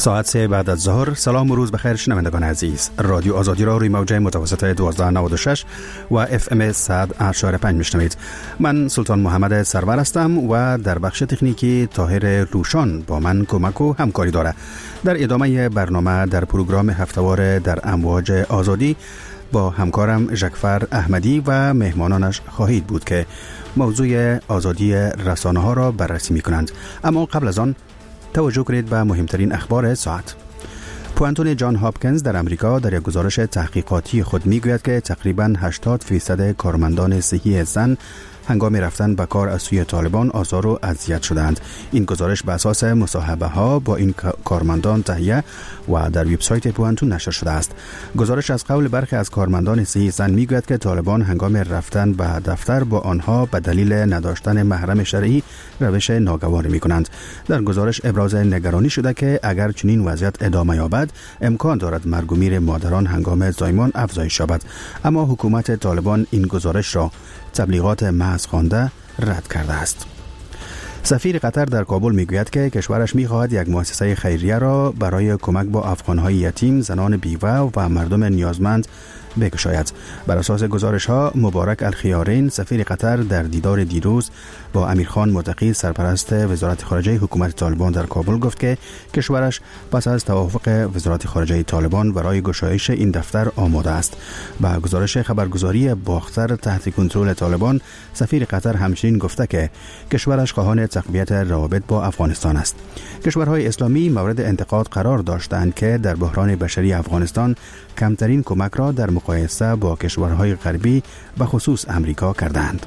ساعت 3 بعد از ظهر. سلام و روز بخیر شنوندگان عزیز. رادیو آزادی را روی موج متوسط 1296 و FM 100.5 میشنوید. من سلطان محمد سرور هستم و در بخش تکنیکی طاهر روشان با من کمک و همکاری داره. در ادامه برنامه در پروگرام هفته‌وار در امواج آزادی با همکارم ژکفر احمدی و مهمانانش خواهید بود که موضوع آزادی رسانه ها را بررسی می کنند. اما قبل از آن توجه کنید به مهمترین اخبار ساعت. پوانتون جان هاپکینز در امریکا در یک گزارش تحقیقاتی خود می گوید که تقریباً 80% کارمندان صحی زن هنگام رفتن به کار از سوی طالبان آزار و اذیت شدند. این گزارش بر اساس مصاحبه ها با این کارمندان تهیه و در وبسایت پوانتون نشر شده است. گزارش از قول برخی از کارمندان صحی زن میگوید که طالبان هنگام رفتن به دفتر با آنها به دلیل نداشتن محرم شرعی روش ناگواری میکنند. در گزارش ابراز نگرانی شده که اگر چنین وضعیت ادامه یابد امکان دارد مرگ و میر مادران هنگام زایمان افزایش یابد. اما حکومت طالبان این گزارش را تبلیغات محض خوانده رد کرده است. سفیر قطر در کابل میگوید که کشورش میخواهد یک مؤسسه خیریه را برای کمک با افغانهای یتیم، زنان بیوه و مردم نیازمند بگشاید. بر اساس گزارش ها مبارک الخیارین سفیر قطر در دیدار دیروز با امیرخان متقی سرپرست وزارت خارجه حکومت طالبان در کابل گفت که کشورش پس از توافق وزارت خارجه طالبان برای گشایش این دفتر آماده است. با گزارش خبرگزاری باختر تحت کنترل طالبان سفیر قطر همچنین گفته که کشورش خواهان تقویت روابط با افغانستان است. کشورهای اسلامی مورد انتقاد قرار داشتند که در بحران بشری افغانستان کمترین کمک را در مقایسه با کشورهای غربی به خصوص امریکا کردند.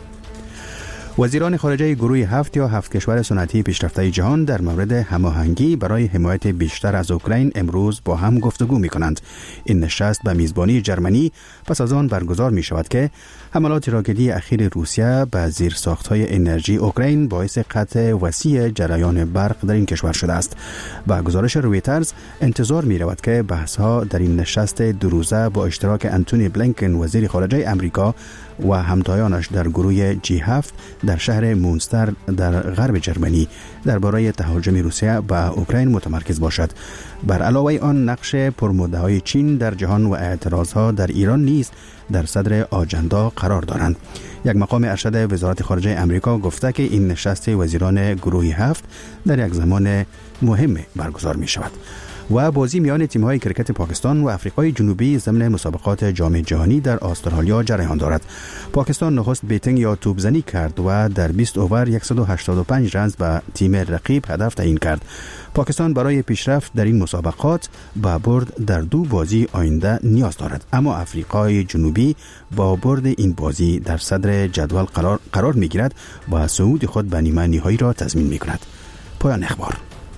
وزیران خارجه گروه 7 یا 7 کشور صنعتی پیشرفته جهان در مورد هماهنگی برای حمایت بیشتر از اوکراین امروز با هم گفتگو می کنند. این نشست به میزبانی جرمنی پس از آن برگزار می شود که حملات راکتی اخیر روسیه به زیرساخت‌های انرژی اوکراین باعث قطع وسیع جریان برق در این کشور شده است. با گزارش رویترز انتظار می رود که بحث‌ها در این نشست دو روزه با اشتراک انتونی بلینکن وزیر خارجه امریکا و همتایانش در گروه G7 در شهر مونستر در غرب جرمنی درباره تهاجم روسیه به اوکراین متمرکز باشد. بر علاوه آن نقش پرمدعای چین در جهان و اعتراضها در ایران نیز در صدر آجندا قرار دارند. یک مقام ارشد وزارت خارجه امریکا گفته که این نشست وزیران گروه 7 در یک زمان مهم برگزار می شود. و بازی میان تیم‌های کرکت پاکستان و آفریقای جنوبی ضمن مسابقات جام جهانی در استرالیا جریان دارد. پاکستان نخست بیتینگ یا توپزنی کرد و در 20 اوور 185 رنز به تیم رقیب هدف تعیین کرد. پاکستان برای پیشرفت در این مسابقات به برد در 2 بازی آینده نیاز دارد، اما آفریقای جنوبی با برد این بازی در صدر جدول قرار می‌گیرد و صعود خود به نیمه نهایی را تضمین می‌کند. پایان اخبار.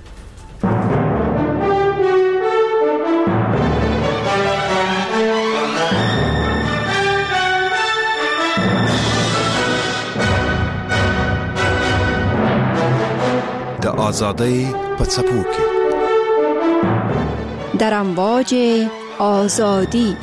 آزادی پڅپو کې در امواج آزادی.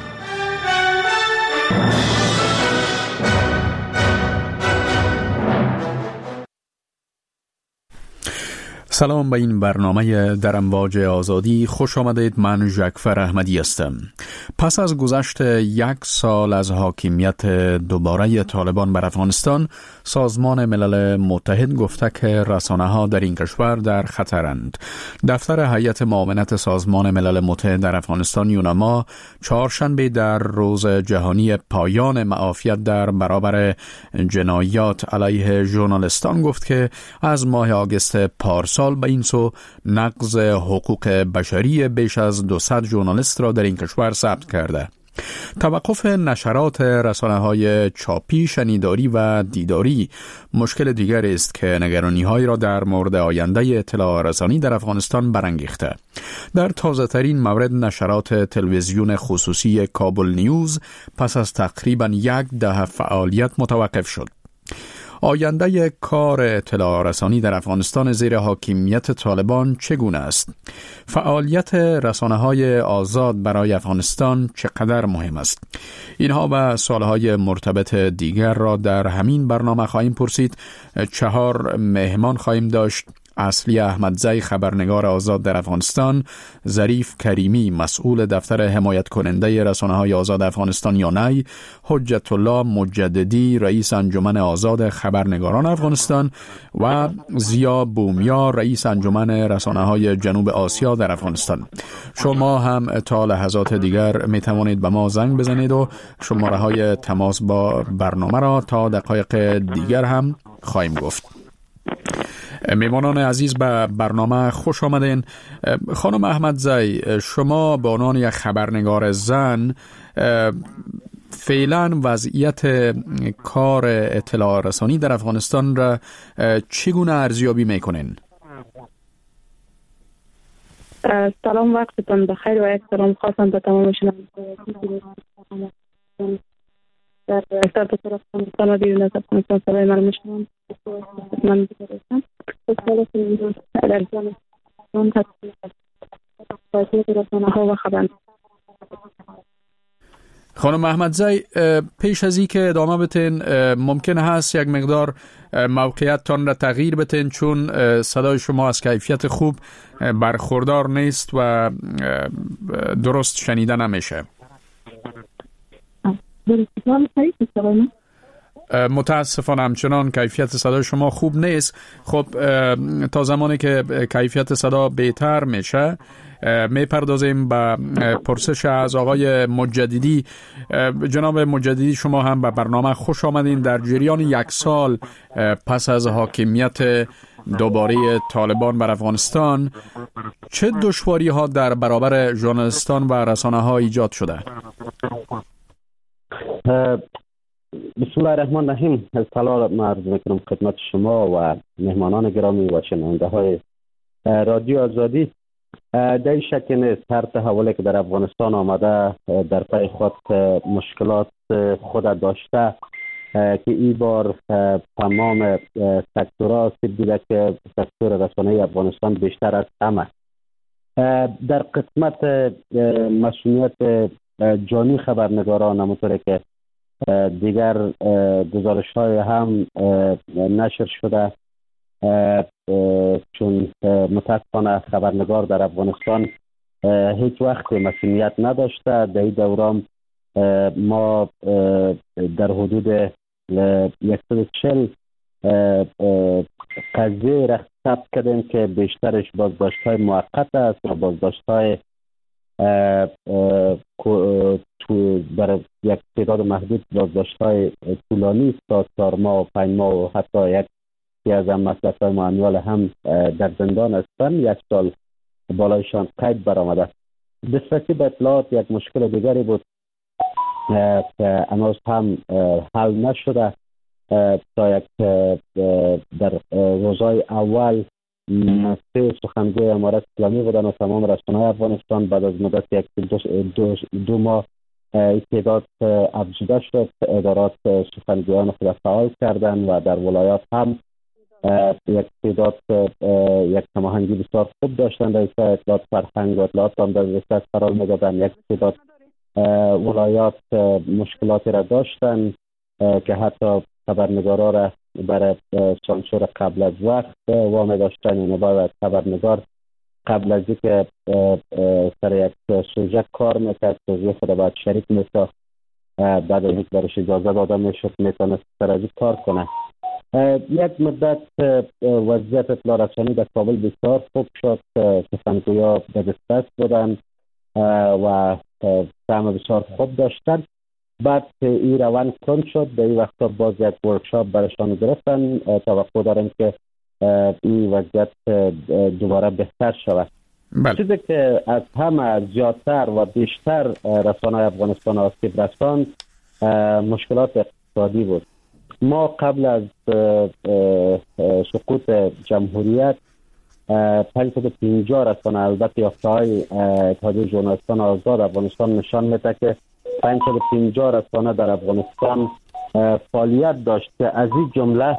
سلام به این برنامه در امواج آزادی خوش آمدید. من ژکفر احمدی هستم. پس از گذشت 1 سال از حاکمیت دوباره طالبان بر افغانستان، سازمان ملل متحد گفته که رسانه‌ها در این کشور در خطرند. دفتر هیئت معاونت سازمان ملل متحد در افغانستان یوناما چهارشنبه در روز جهانی پایان معافیت در برابر جنایات علیه ژورنالیستان گفت که از ماه آگوست پارسال به این سو نقض حقوق بشری بیش از 200 ژورنالیست را در این کشور ثبت کرده. توقف نشرات رسانه‌های چاپی، شنیداری و دیداری مشکل دیگری است که نگرانی‌هایی را در مورد آینده اطلاع رسانی در افغانستان برانگیخته. در تازه‌ترین مورد نشرات تلویزیون خصوصی کابل نیوز پس از تقریباً 1 دهه فعالیت متوقف شد. آینده کار اطلاع رسانی در افغانستان زیر حاکمیت طالبان چگونه است؟ فعالیت رسانه‌های آزاد برای افغانستان چقدر مهم است؟ اینها و سوالهای مرتبط دیگر را در همین برنامه خواهیم پرسید. 4 مهمان خواهیم داشت. اصلی احمدزی خبرنگار آزاد در افغانستان، ظریف کریمی مسئول دفتر حمایت کننده رسانه‌های آزاد افغانستان یانای، حجت الله مجددی رئیس انجمن آزاد خبرنگاران افغانستان و ضیا بومیا رئیس انجمن رسانه‌های جنوب آسیا در افغانستان. شما هم تا لحظات دیگر می توانید به ما زنگ بزنید و شماره‌های تماس با برنامه را تا دقایق دیگر هم خواهیم گفت. میمانان عزیز به برنامه خوش آمدین. خانم احمدزی، شما به عنوان یک خبرنگار زن فعلا وضعیت کار اطلاع رسانی در افغانستان را چگونه ارزیابی میکنین؟ سلام، وقتتون بخیر و یک سلام خاصم به تمام شنوندگان در سطح طرف افغانستان و بیرون از افغانستان. صدای من میشنوند؟ من بگردم در جان رسانه‌ها و خبر. خانم احمدزی، پیش از این که ادامه بتین ممکن هست یک مقدار موقعیتتان را تغییر بتین، چون صدای شما از کیفیت خوب برخوردار نیست و درست شنیده نمیشه. متاسفانه همچنان کیفیت صدای شما خوب نیست. خب تا زمانی که کیفیت صدا بهتر میشه میپردازیم به پرسش از آقای مجددی. جناب مجددی، شما هم به برنامه خوش آمدین. در جریان 1 سال پس از حاکمیت دوباره طالبان بر افغانستان چه دشواری ها در برابر ژورنالیستان و رسانه ها ایجاد شده؟ بسم الله الرحمن الرحیم. سلام عرض میکنم خدمت شما و مهمانان گرامی و شنونده های رادیو آزادی. در این شک نیست هر تحولی که در افغانستان آمده در پی خود مشکلات خود داشته که این بار تمام سکتورها سید دیده که سکتور رسانه افغانستان بیشتر از همه در قسمت مسئولیت جانی خبرنگاران، همونطوری که دیگر گزارش های هم نشر شده، چون متاسفانه خبرنگار در افغانستان هیچ وقت مسئولیت نداشته. در این دوران ما در حدود 140 قضیه را ثبت کردیم که بیشترش بازداشت های موقت است و بازداشت های برای یک تعداد محدود بازداشت های طولانی تا 4 ماه و 5 ماه و حتی یکی از مسئله های معامل هم در زندان هستند. 1 سال بالایشان قید برآمده. دسترسی به اطلاعات یک مشکل دیگری بود که هنوز هم حل نشده. تا یک در روزهای اول 3 سخنگوی امارت اسلامی بودن و تمام رسانه‌های افغانستان. بعد از مدت 2 ماه تعداد افزوده شد. ادارات سخنگویان خود فعال کردن و در ولایات هم یک تعداد یک هماهنگی بسیار خوب داشتن. رئیس اطلاعات فرهنگ و اطلاعات هم در دسترس قرار می‌دادن. یک تعداد ولایات مشکلاتی را داشتن که حتی خبرنگارا را برای سانسور قبل از وقت وام داشتن. یعنی باید خبرنگار قبل از اینکه سر یک سوژه کار میکرد سوژه خود باید شریک میساخت، بعد از اینکه برایش اجازه داده میشد میتونست سر از این کار کنه. یک مدت وضعیت اطلاع رسانی در کابل بسیار خوب شد. سخنگویا به دسترس بودن و سهم بسیار خوب داشتن. بعد این روند کند شد. در این وقتا باز یک ورکشاپ برشان گرفتن. توقع دارم که این وضعیت دوباره بهتر شود. چیزی که از همه زیادتر و بیشتر رسانه افغانستان آسیب رساند مشکلات اقتصادی بود. ما قبل از سقوط جمهوریت 550 رسانه، البته یافته‌های اتحادیه ژورنالیستان آزاد افغانستان نشان میده که 550 رسانه در افغانستان فعالیت داشت که از این جمله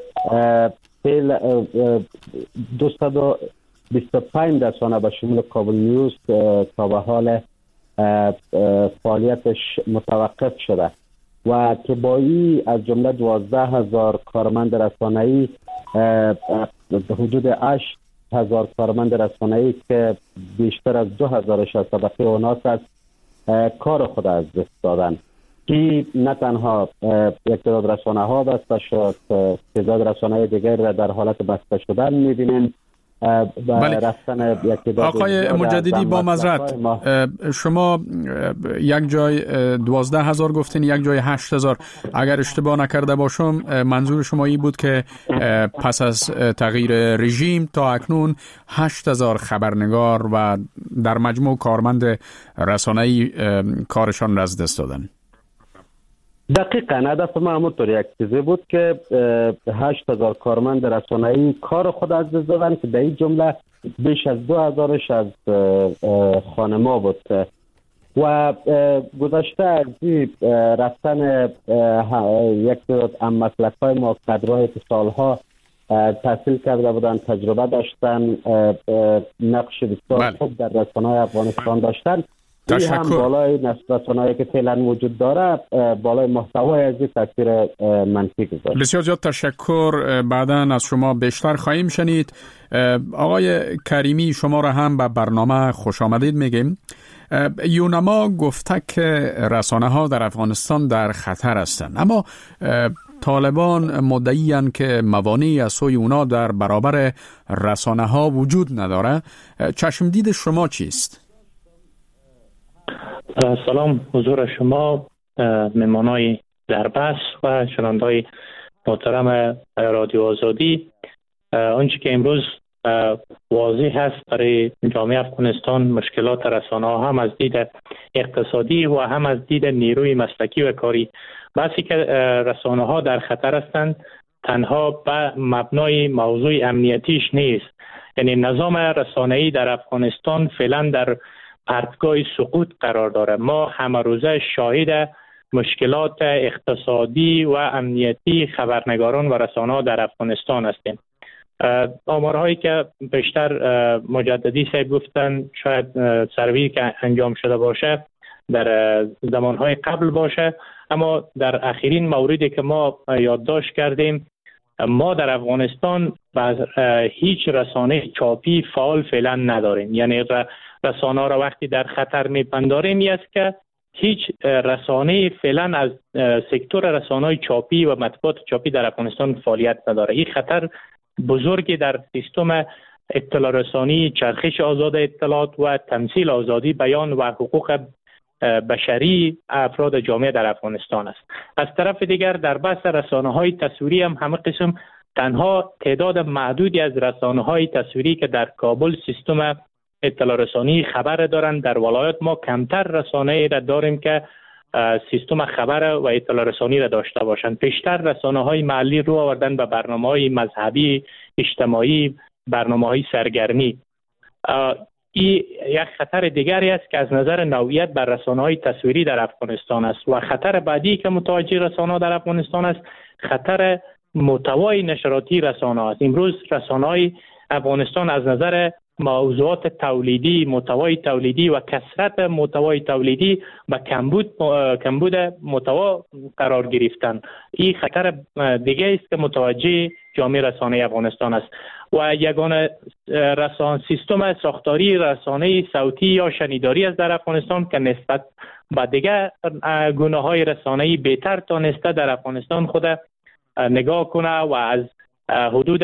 225 رسانه به شمول کابل نیوز تا به حال فعالیتش متوقف شده و که با این از جمله 12,000 کارمند رسانه‌ای حدود 8,000 کارمند رسانه‌ای که بیشتر از 2,000 طبقه و ناس است کار خود از دست دادن. که نه تنها یک تعداد رسانه ها بسته شد، تعداد رسانه دیگر را در حالت بسته شدن می‌بینیم. بله. آقای مجددی با معذرت، شما یک جای 12,000 گفتین، یک جای 8,000. اگر اشتباه نکرده باشم منظور شما این بود که پس از تغییر رژیم تا اکنون 8,000 خبرنگار و در مجموع کارمند رسانه‌ای کارشان را از دست دادن. دقیقاً هدف ما همونطور یک چیزی بود که 8,000 کارمند رسانه‌ای کار خود از دست دادن که در این جمله بیش از 2,000 از خانما بود و گذشته از رفتن یک تعداد مسلک‌های ما کادرهای که سالها تحصیل کرده بودن، تجربه داشتن، نقش بسیار خوب در رسانه‌های افغانستان داشتن. این هم بالای رسانه‌ای که فعلا وجود داره بالای محتوای از تاثیر منفی گذاشت. بسیار زیاد تشکر. بعداً از شما بیشتر خواهیم شنید. آقای کریمی، شما را هم به برنامه خوش آمدید میگیم. یونما گفته که رسانه‌ها در افغانستان در خطر هستند، اما طالبان مدعی‌اند که موانعی از سوی اونا در برابر رسانه‌ها وجود نداره. چشمدید شما چیست؟ سلام حضور شما، مهمانای در بحث و شنونده‌های محترم رادیو آزادی. آنچه که امروز واضح هست برای جامعه افغانستان، مشکلات رسانه‌ها هم از دید اقتصادی و هم از دید نیروی مسلکی و کاری. بحثی که رسانه‌ها در خطر هستند تنها به مبنای موضوع امنیتیش نیست. یعنی نظام رسانه‌ای در افغانستان فعلا در پرتگاه سقوط قرار داره. ما همه روزه شاهد مشکلات اقتصادی و امنیتی خبرنگاران و رسانه‌ها در افغانستان هستیم. آمارهایی که بیشتر مجددی صاحب گفتن شاید سروی که انجام شده باشه در زمانهای قبل باشه، اما در اخرین موردی که ما یادداشت کردیم، ما در افغانستان هیچ رسانه چاپی فعال فعلا نداریم. یعنی رسانه را وقتی در خطر میپنداریم است که هیچ رسانه فعلا از سکتور رسانه‌های چاپی و مطبوعات چاپی در افغانستان فعالیت نداره. این خطر بزرگی در سیستم اطلاع رسانی، چرخش آزاد اطلاعات و تمثیل آزادی بیان و حقوق بشری افراد جامعه در افغانستان است. از طرف دیگر در بحث رسانه‌های تصویری هم همه قسم تنها تعداد محدودی از رسانه‌های تصویری که در کابل سیستم اطلاع رسانی خبر دارند. در ولایات ما کمتر رسانه‌ای را داریم که سیستم خبر و اطلاع رسانی را داشته باشند. بیشتر رسانه‌های محلی رو آوردن به برنامه‌های مذهبی، اجتماعی، برنامه‌های سرگرمی. این یک خطر دیگری است که از نظر نوعیت بر رسانه‌های تصویری در افغانستان است. و خطر بعدی که متوجه رسانه‌ها در افغانستان است، خطر محتوای نشراتی رسانه‌ها است. امروز رسانه‌های افغانستان از نظر موضوعات تولیدی، محتوای تولیدی و کثرت محتوای تولیدی و کمبود محتوا قرار گرفتن. این خطر دیگه است که متوجه جامعه رسانه افغانستان است. و یگانه سیستم ساختاری رسانه صوتی یا شنیداری است در افغانستان که نسبت به دیگه گونه‌های رسانه‌ای بهتر تانسته در افغانستان خود نگاه کنه و از حدود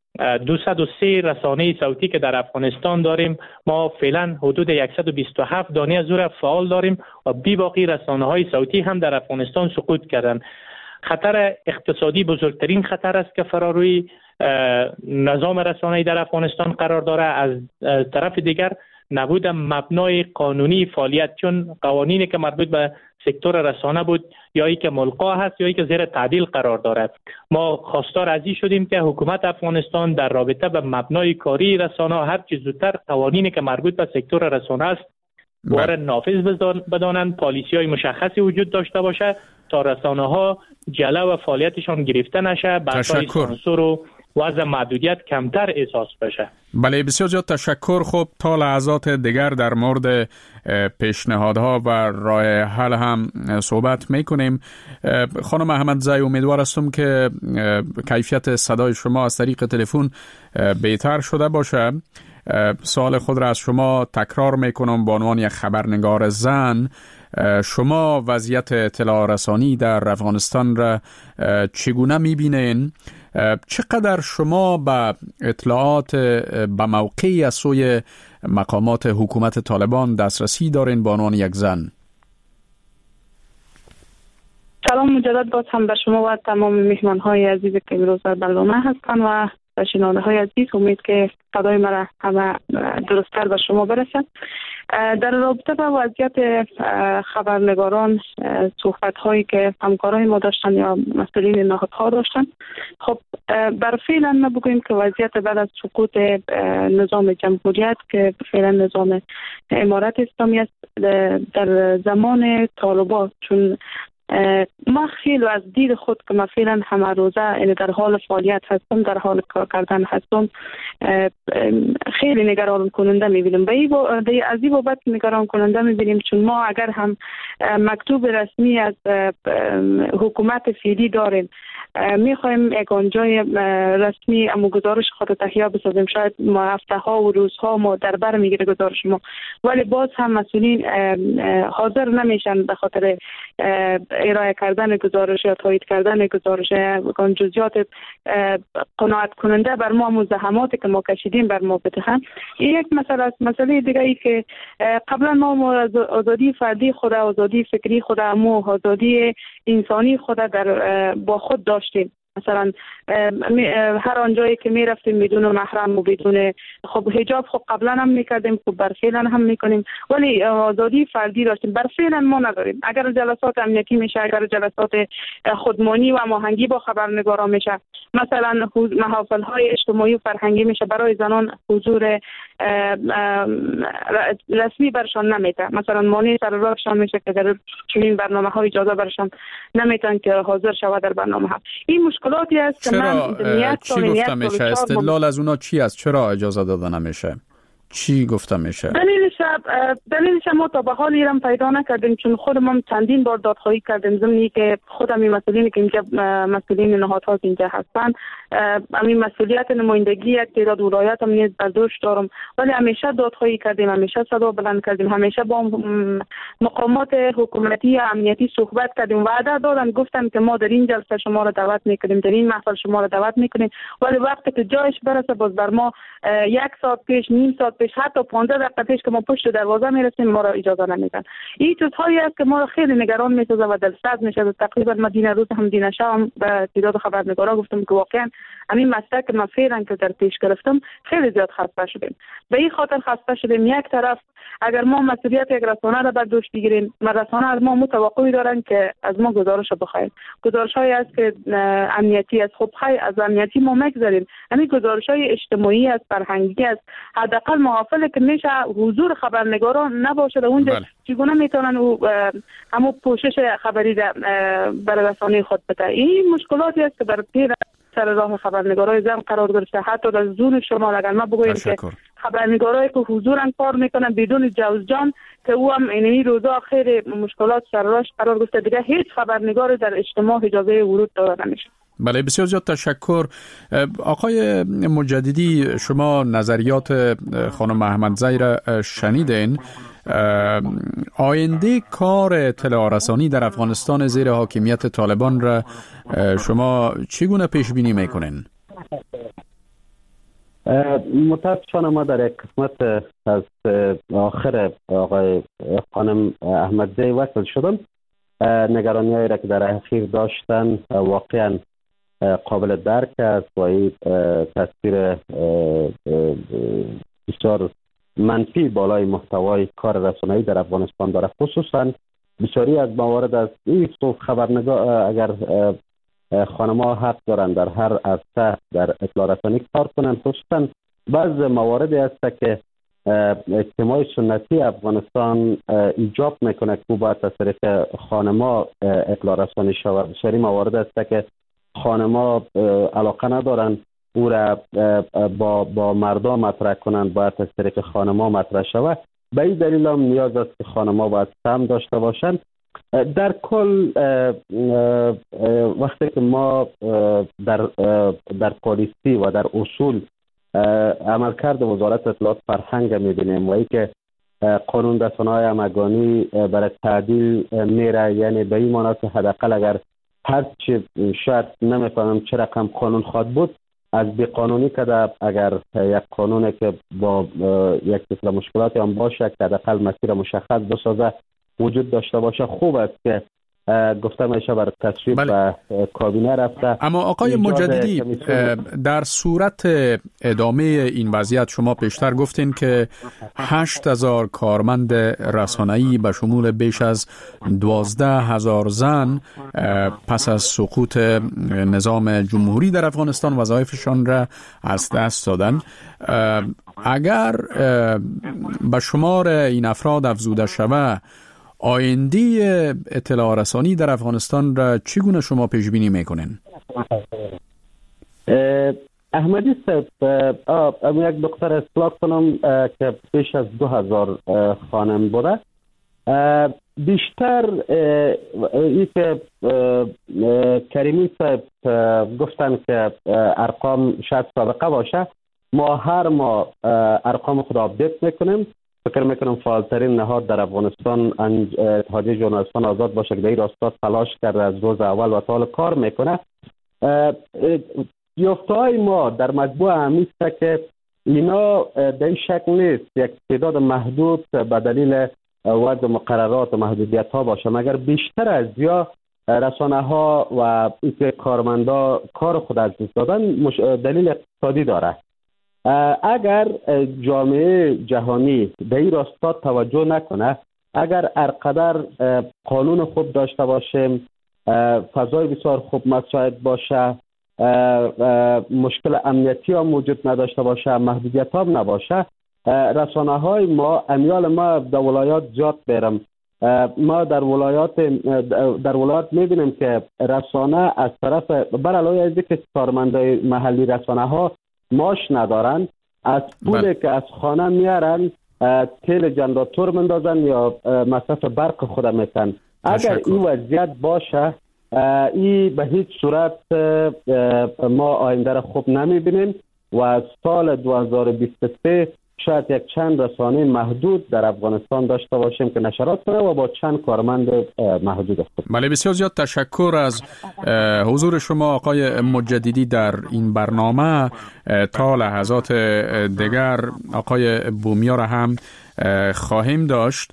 203 رسانه صوتی که در افغانستان داریم، ما فعلا حدود 127 دانه از او فعال داریم و بی باقی رسانه‌های صوتی هم در افغانستان سقوط کردن. خطر اقتصادی بزرگترین خطر است که فراروی نظام رسانه‌ای در افغانستان قرار داره. از طرف دیگر نبود مبنای قانونی فعالیت، چون قوانینی که مربوط به سکتور رسانه بود یا ای که ملغا هست یا ای که زیر تعدیل قرار دارد. ما خواستار از این شدیم که حکومت افغانستان در رابطه به مبنای کاری رسانه هر چه زودتر قوانینی که مربوط به سکتور رسانه است وارد نافذ بدانند، پالیسی‌های مشخصی وجود داشته باشه تا رسانه‌ها جلو و فعالیتشان گرفته نشه، بحث‌های سانسور و وضع محدودیت کمتر احساس بشه. بله، بسیار زیاد تشکر. خب تا لحظات دیگر در مورد پیشنهادها و راه حل هم صحبت میکنیم. خانم احمدزی، امیدوار هستم که کیفیت صدای شما از طریق تلفن بهتر شده باشه. سوال خود را از شما تکرار میکنم به عنوان یک خبرنگار زن. شما وضعیت اطلاع رسانی در افغانستان را چگونه میبینین؟ چقدر شما به اطلاعات به موقعی از سوی مقامات حکومت طالبان دسترسی دارین به عنوان یک زن؟ سلام مجدد باز هم به شما و تمام مهمان‌های عزیز که امروز در برنامه هستند و شنونده‌های عزیز. امید که صدای مرا همه درست‌تر به شما برسد. در رابطه با وضعیت خبرنگاران، صحبت‌هایی که همکارای ما داشتن یا مسئولین نهادها داشتن، خب بر فعلا ما بگوییم که وضعیت بعد از سقوط نظام جمهوریت که فعلا نظام امارت اسلامی است، در زمان طالبان، چون ما خیلی از دید خود که ما فعلا همه روزه در حال فعالیت هستم، در حال کار کردن هستم، خیلی نگران کننده میبینیم. از این بابت نگران کننده میبینیم چون ما اگر هم مکتوب رسمی از حکومت فعلی داریم، میخوایم یکان جای رسمی اما گزارش خود تهیه بسازیم، شاید ما هفته ها و روزها ما در بر میگیره گزارش ما، ولی باز هم مسئولین حاضر نمیشن به خاطر ارائه کردن گزارش یا تایید کردن گزارش جزئیات قناعت کننده بر ما، مزاحماتی که ما کشیدیم بر ما بدهند. یک مسئله است. مسئله دیگه ای که قبلا ما آزادی فردی خود، آزادی فکری خود، آزادی انسانی خود در با خود داشتیم. مثلا هر آنجایی که می رفتیم بدون محرم و بدون حجاب، قبلا هم میکردیم، بر فعلا هم میکنیم، ولی آزادی فردی داشتیم. بر فعلا ما نداریم. اگر جلسات امنیتی میشه، اگر جلسات خودمانی و هماهنگی با خبرنگاران میشه، مثلا محافل های اجتماعی و فرهنگی میشه، برای زنان حضور رسمی برشان نمیده، مثلا مانع سر راهشان میشه که در چنین برنامه ها اجازه برشان نمیتن که حاضر شود در برنامه ها. این مشکلاتی است که من چی گفته میشه؟ استدلال از اونا چی است؟ چرا اجازه داده نمیشه؟ چی گفته میشه؟ دلیلش ما تا به حال ایران پیدا نکردیم، چون خودمون چندین بار دادخواهی کردیم، ضمنی که خودم این مسئولینی که اینجا مسئولین نهادها اینجا هستن، همین مسئولیت نمایندگی یک تعداد ولایت هم نیز برداشت دارم، ولی همیشه دادخواهی کردیم، همیشه صدا بلند کردیم، همیشه با مقامات حکومتی یا امنیتی صحبت کردیم، وعده دادن، گفتن که ما در این جلسه شما را دعوت میکنیم، در این محفل شما را دعوت میکنیم، ولی وقتی که جایش برسه باز بر ما 1 ساعت پیش، نیم ساعت پیش، حتی 15 دقیقه پیش که ما پشت دروازه میرسیم ما را اجازه نمیدن. این چیزهایی است که ما را خیلی نگران میسازه و دلسرد میشه. تقریبا ما دین روز هم دین شب هم به تعداد خبرنگارا گفتم که واقعا همین مسئله که ما فعلا که در پیش گرفتم خیلی زیاد خسته شدیم. به این خاطر خسته شدیم، یک طرف اگر ما مسئولیت یک رسانه را بر دوش بگیریم، رسانه از ما متوقعی دارن که از ما گزارش بخوایم. گزارش‌هایی است که امنیتی است، خب از امنیتی ما مگذاریم، همین گزارش‌های اجتماعی است، فرهنگی است، حداقل محافل که میشه حضور خبرنگاران نباشه اونجا، چگونه میتونن همون پوشش خبری برای رسانه خود بده. این مشکلاتی است که بر پیر سر راه خبرنگارای زن قرار گرفته. حتی در زون شمال اگر ما بگوییم که خبرنگارایی که حضورن کار میکنن بدون جوزجان، که او هم این روزا خیلی مشکلات سر راهش قرار گرفته، دیگه هیچ خبرنگار در اجتماع اجازه ورود داده نمیشه. بله، بسیار زیاد تشکر. آقای مجددی، شما نظریات خانم احمدزی را شنیدین. آینده کار اطلاع رسانی در افغانستان زیر حاکمیت طالبان را شما چگونه پیش بینی میکنین؟ متاسفانه ما در یک قسمت از آخر آقای خانم احمدزی وصل شدم. نگرانی هایی را که در اخیر داشتن واقعا قابل درک است و این تصویر بسیار منفی بالای محتوای کار رسانه‌ای در افغانستان داره. خصوصا بسیاری از موارد از این خبرنگار، اگر خانم‌ها حق دارند در هر عرصه در اطلاع رسانی کار کنند، خصوصا بعض مواردی است که اجتماع سنتی افغانستان ایجاب میکنه که باید از طریق خانم‌ها اطلاع رسانی شود. بسیاری موارد است که خانم‌ها علاقه ندارند او را با مردم مطرح کنند، باید از طریق خانم‌ها مطرح شود. به این دلیل هم نیاز است که خانم‌ها باید سهم داشته باشند. در کل وقتی که ما در پالیسی و در اصول عملکرد وزارت اطلاعات فرهنگ می‌بینیم و اینکه قانون رسانه‌های همگانی برای تعدیل میره، یعنی به این معنی که حداقل اگر هر چی شاید نمی‌فهمم چه رقم قانون خواد بود، از بی‌قانونی که اگر یک قانونی که با یک سلسله مشکلاتی هم باشه که حداقل مسیر مشخص بسازه وجود داشته باشه، خوب است که گفته میشه برای تصویب به کابینه رفته. اما آقای مجددی، در صورت ادامه این وضعیت شما پیشتر گفتین که 8,000 کارمند رسانه‌ای به شمول بیش از 12,000 زن پس از سقوط نظام جمهوری در افغانستان وظایفشان را از دست دادن. اگر به شمار این افراد افزوده شود، آینده اطلاع رسانی در افغانستان را چگونه شما پیش بینی میکنین؟ احمدی صاحب، یک دکتر اصلاح کنم که بیش از 2,000 خانم بوده. بیشتر ای که کریمی صاحب گفتن که ارقام شاید سابقه باشه، ما هر ماه ارقام خود آپدیت میکنیم. فکر میکنم فعالترین نهاد در افغانستان اتحادیه ژورنالیستان آزاد باشه که در این راستا تلاش کرده از روز اول و تا حال کار میکنه. یافته‌های ما در مطبوع همیست که اینا در این شکل نیست یک تعداد محدود به دلیل وضع مقررات و محدودیت ها باشه، مگر بیشتر از یا رسانه ها و اینکه کارمندا کار خود از دست دادن دلیل اقتصادی داره. اگر جامعه جهانی به این راستا توجه نکنه، اگر هرقدر قانون خوب داشته باشیم، فضای بسیار خوب مساعد باشه، مشکل امنیتی هم موجود نداشته باشه، محدودیت هم نباشه، رسانه های ما، امیال ما در ولایات زیاد برم، ما در ولایات میبینیم که رسانه از طرف بر علاوه از اینکه کارمندای محلی رسانه ها معاش ندارن، از پولی که از خانه میارن تیل جنراتور مندازن یا مصرف برق خود میکنن. اگر این وضعیت باشه، این به هیچ صورت ما آینده را خوب نمیبینیم و سال 2023 شاید یک چند رسانه محدود در افغانستان داشته باشیم که نشرات کنه و با چند کارمند محدود خود. بله، بسیار زیاد تشکر از حضور شما آقای مجددی در این برنامه. تا لحظات دیگر آقای بومیا را هم خواهیم داشت.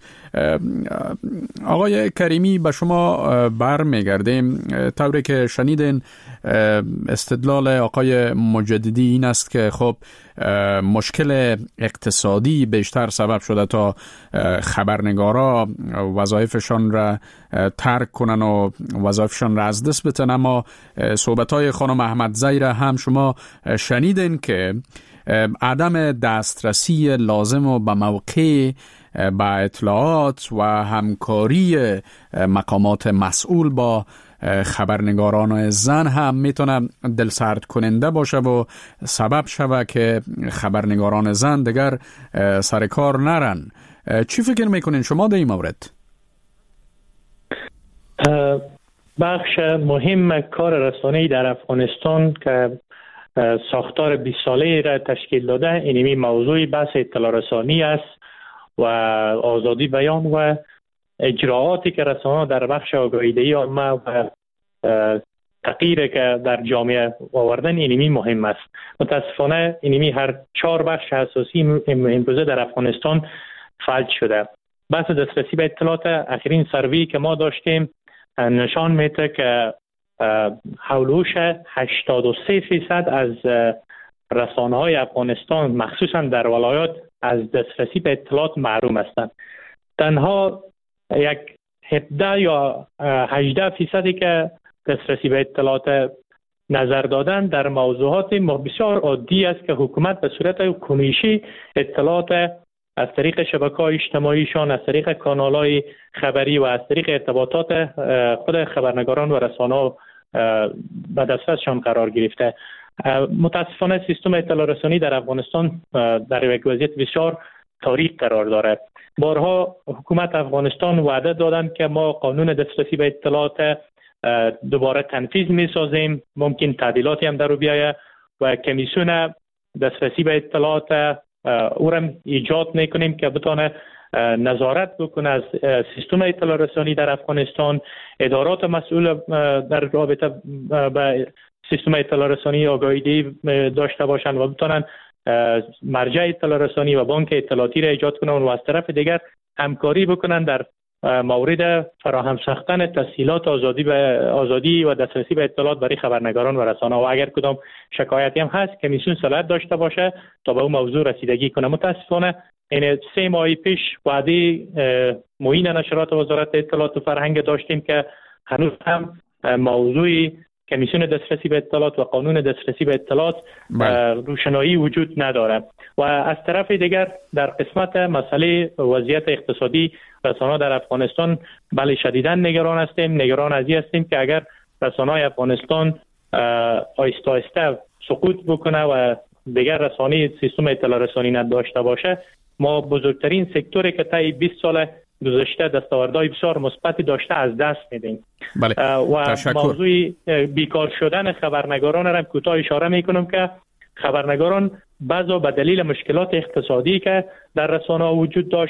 آقای کریمی، به شما بر میگردیم. طوری که شنیدین استدلال آقای مجددی این است که خب مشکل اقتصادی بیشتر سبب شده تا خبرنگارا وظایفشان را ترک کنن و وظایفشان را از دست بدن. اما صحبت‌های خانم احمدزی را هم شما شنیدین که عدم دسترسی لازم و به موقع با اطلاعات و همکاری مقامات مسئول با خبرنگاران زن هم میتونه دلسرد کننده باشه و سبب شوه که خبرنگاران زن دیگر سر کار نرن. چی فکر میکنین شما در این مورد؟ بخش مهم کار رسانه‌ای در افغانستان که ساختار 20 ساله را تشکیل داده، اینمی موضوع بحث اطلاع رسانی است و آزادی بیان و اجراعاتی که رسانه‌ها در بخش آگاهی‌دهی عامه و تغییری که در جامعه آوردن اینمی مهم است. متاسفانه اینمی هر 4 بخش اساسی امروزه در افغانستان فلج شده. بحث دسترسی به اطلاعات، اخرین سروی که ما داشتیم نشان میده که حولوش 83% از رسانه‌های افغانستان مخصوصا در ولایات از دسترسی به اطلاعات محروم هستند. تنها یک 17 یا 18% که دسترسی به اطلاعات نظر دادن در موضوعات بسیار عادی است که حکومت به صورت کنشی اطلاعات از طریق شبکه‌های اجتماعیشان، از طریق کانال‌های خبری و از طریق ارتباطات خود خبرنگاران و رسانه‌ها به دسترسشان قرار گرفته. متاسفانه سیستم اطلاع رسانی در افغانستان در یک وضعیت بسیار تاریک قرار داره. بارها حکومت افغانستان وعده دادند که ما قانون دسترسی به اطلاعات دوباره تنفیذ می‌سازیم، ممکن تعدیلاتی هم در رو بیاید و کمیسیون دسترسی به اطلاعات او را ایجاد می‌کنیم که بتونه نظارت بکنه از سیستم اطلاع رسانی در افغانستان. ادارات مسئول در رابطه به سیستم اطلاع رسانی آگاهی داشته باشند و بتونن مرجع اطلاع رسانی و بانک اطلاعاتی را ایجاد کنند و از طرف دیگر همکاری بکنند در مورد فراهم ساختن تسهیلات آزادی و دسترسی به اطلاعات برای خبرنگاران و رسانه و اگر کدام شکایتی هم هست کمیسیون صلاحیت داشته باشه تا به اون موضوع رسیدگی کنه. متاسفانه این 3 ماه پیش وعده معین نشرات وزارت اطلاعات و فرهنگ داشتیم که هنوز هم موضوع کمیسیون دسترسی به اطلاعات و قانون دسترسی به اطلاعات روشنایی وجود نداره. و از طرف دیگر در قسمت مسئله وضعیت اقتصادی رسانه‌ها در افغانستان بله شدیداً نگران هستیم. نگران از این هستیم که اگر رسانه‌های افغانستان آهسته آهسته سقوط بکنه و دیگر رسانه سیستم اطلاع رسانی نداشته باشه، ما بزرگترین سکتوری که طی 20 سال گذشته دستاوردهای بسیار مثبتی داشته از دست میدیم. بله. و تشکر. موضوع بیکار شدن خبرنگاران را کوتاه اشاره میکنم که خبرنگاران بعضا به دلیل مشکلات اقتصادی که در رسانه‌ها وجود داشت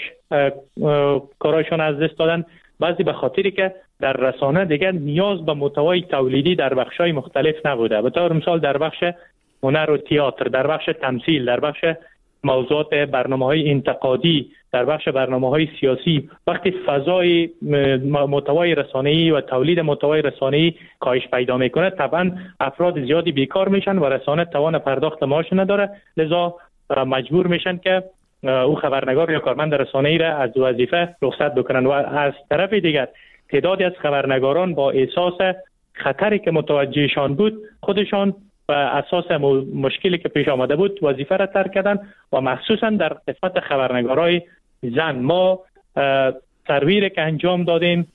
کارایشان از دست دادن، بعضی به خاطری که در رسانه دیگر نیاز به محتوای تولیدی در بخش‌های مختلف نبوده. به طور مثال در بخش هنر و تئاتر، در بخش تمثیل، در بخش موضوعات برنامه‌های انتقادی، در بخش برنامه‌های سیاسی، وقتی فضای محتوای رسانه‌ای و تولید محتوای رسانه‌ای کاهش پیدا میکنه طبعا افراد زیادی بیکار میشن و رسانه توان پرداخت معاش نداره، لذا مجبور میشن که او خبرنگار یا کارمند رسانه‌ای را از وظیفه رخصت بکنن. و از طرف دیگر تعدادی از خبرنگاران با احساس خطری که متوجهشان بود خودشان و اساس مشکلی که پیش آمده بود وظیفه را ترک کردن و مخصوصا در قسمت خبرنگارای زن ما سرویری که انجام دادیم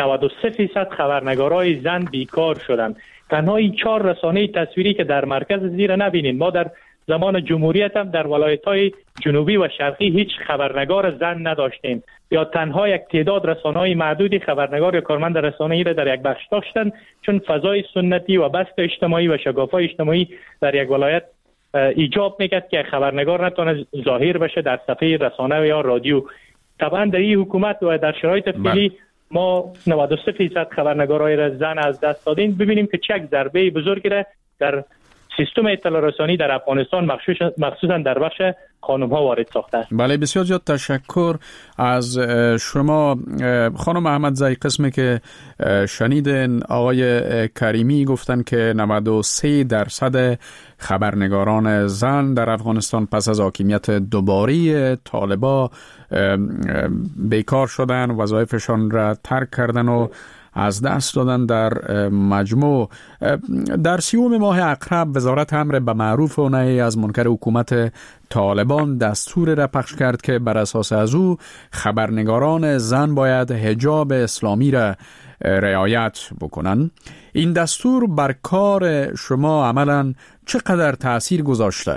93% خبرنگارای زن بیکار شدن. تنها این 4 رسانه تصویری که در مرکز زیر نبینیم. ما در زمان جمهوریت هم در ولایت‌های جنوبی و شرقی هیچ خبرنگار زن نداشتیم یا تنها یک تعداد رسانه‌های معدودی خبرنگار یا کارمند رسانه‌ای را در یک بخش داشتند، چون فضای سنتی و بست اجتماعی و شگافای اجتماعی در یک ولایت ایجاب میکرد که خبرنگار نتونه ظاهر بشه در صفحه رسانه یا رادیو. طبعا در این حکومت و در شرایط فعلی ما 93% خبرنگارای زن از دست دادیم. ببینیم که چه ضربه بزرگی را در سیستم اطلاع رسانی در افغانستان مخصوصا در بخش خانم‌ها وارد ساخته است. بله بسیار زیاد تشکر از شما خانم احمدزی. قسمی که شنیدن آقای کریمی گفتن که 93% خبرنگاران زن در افغانستان پس از حاکمیت دوباره طالبا بیکار شدن، وظایفشان را ترک کردن و از دست دادن. در مجموع در 30 ماه اقرب وزارت امر به معروف و نهی از منکر حکومت طالبان دستور را پخش کرد که بر اساس از او خبرنگاران زن باید حجاب اسلامی را رعایت بکنن. این دستور بر کار شما عملاً چقدر تأثیر گذاشته؟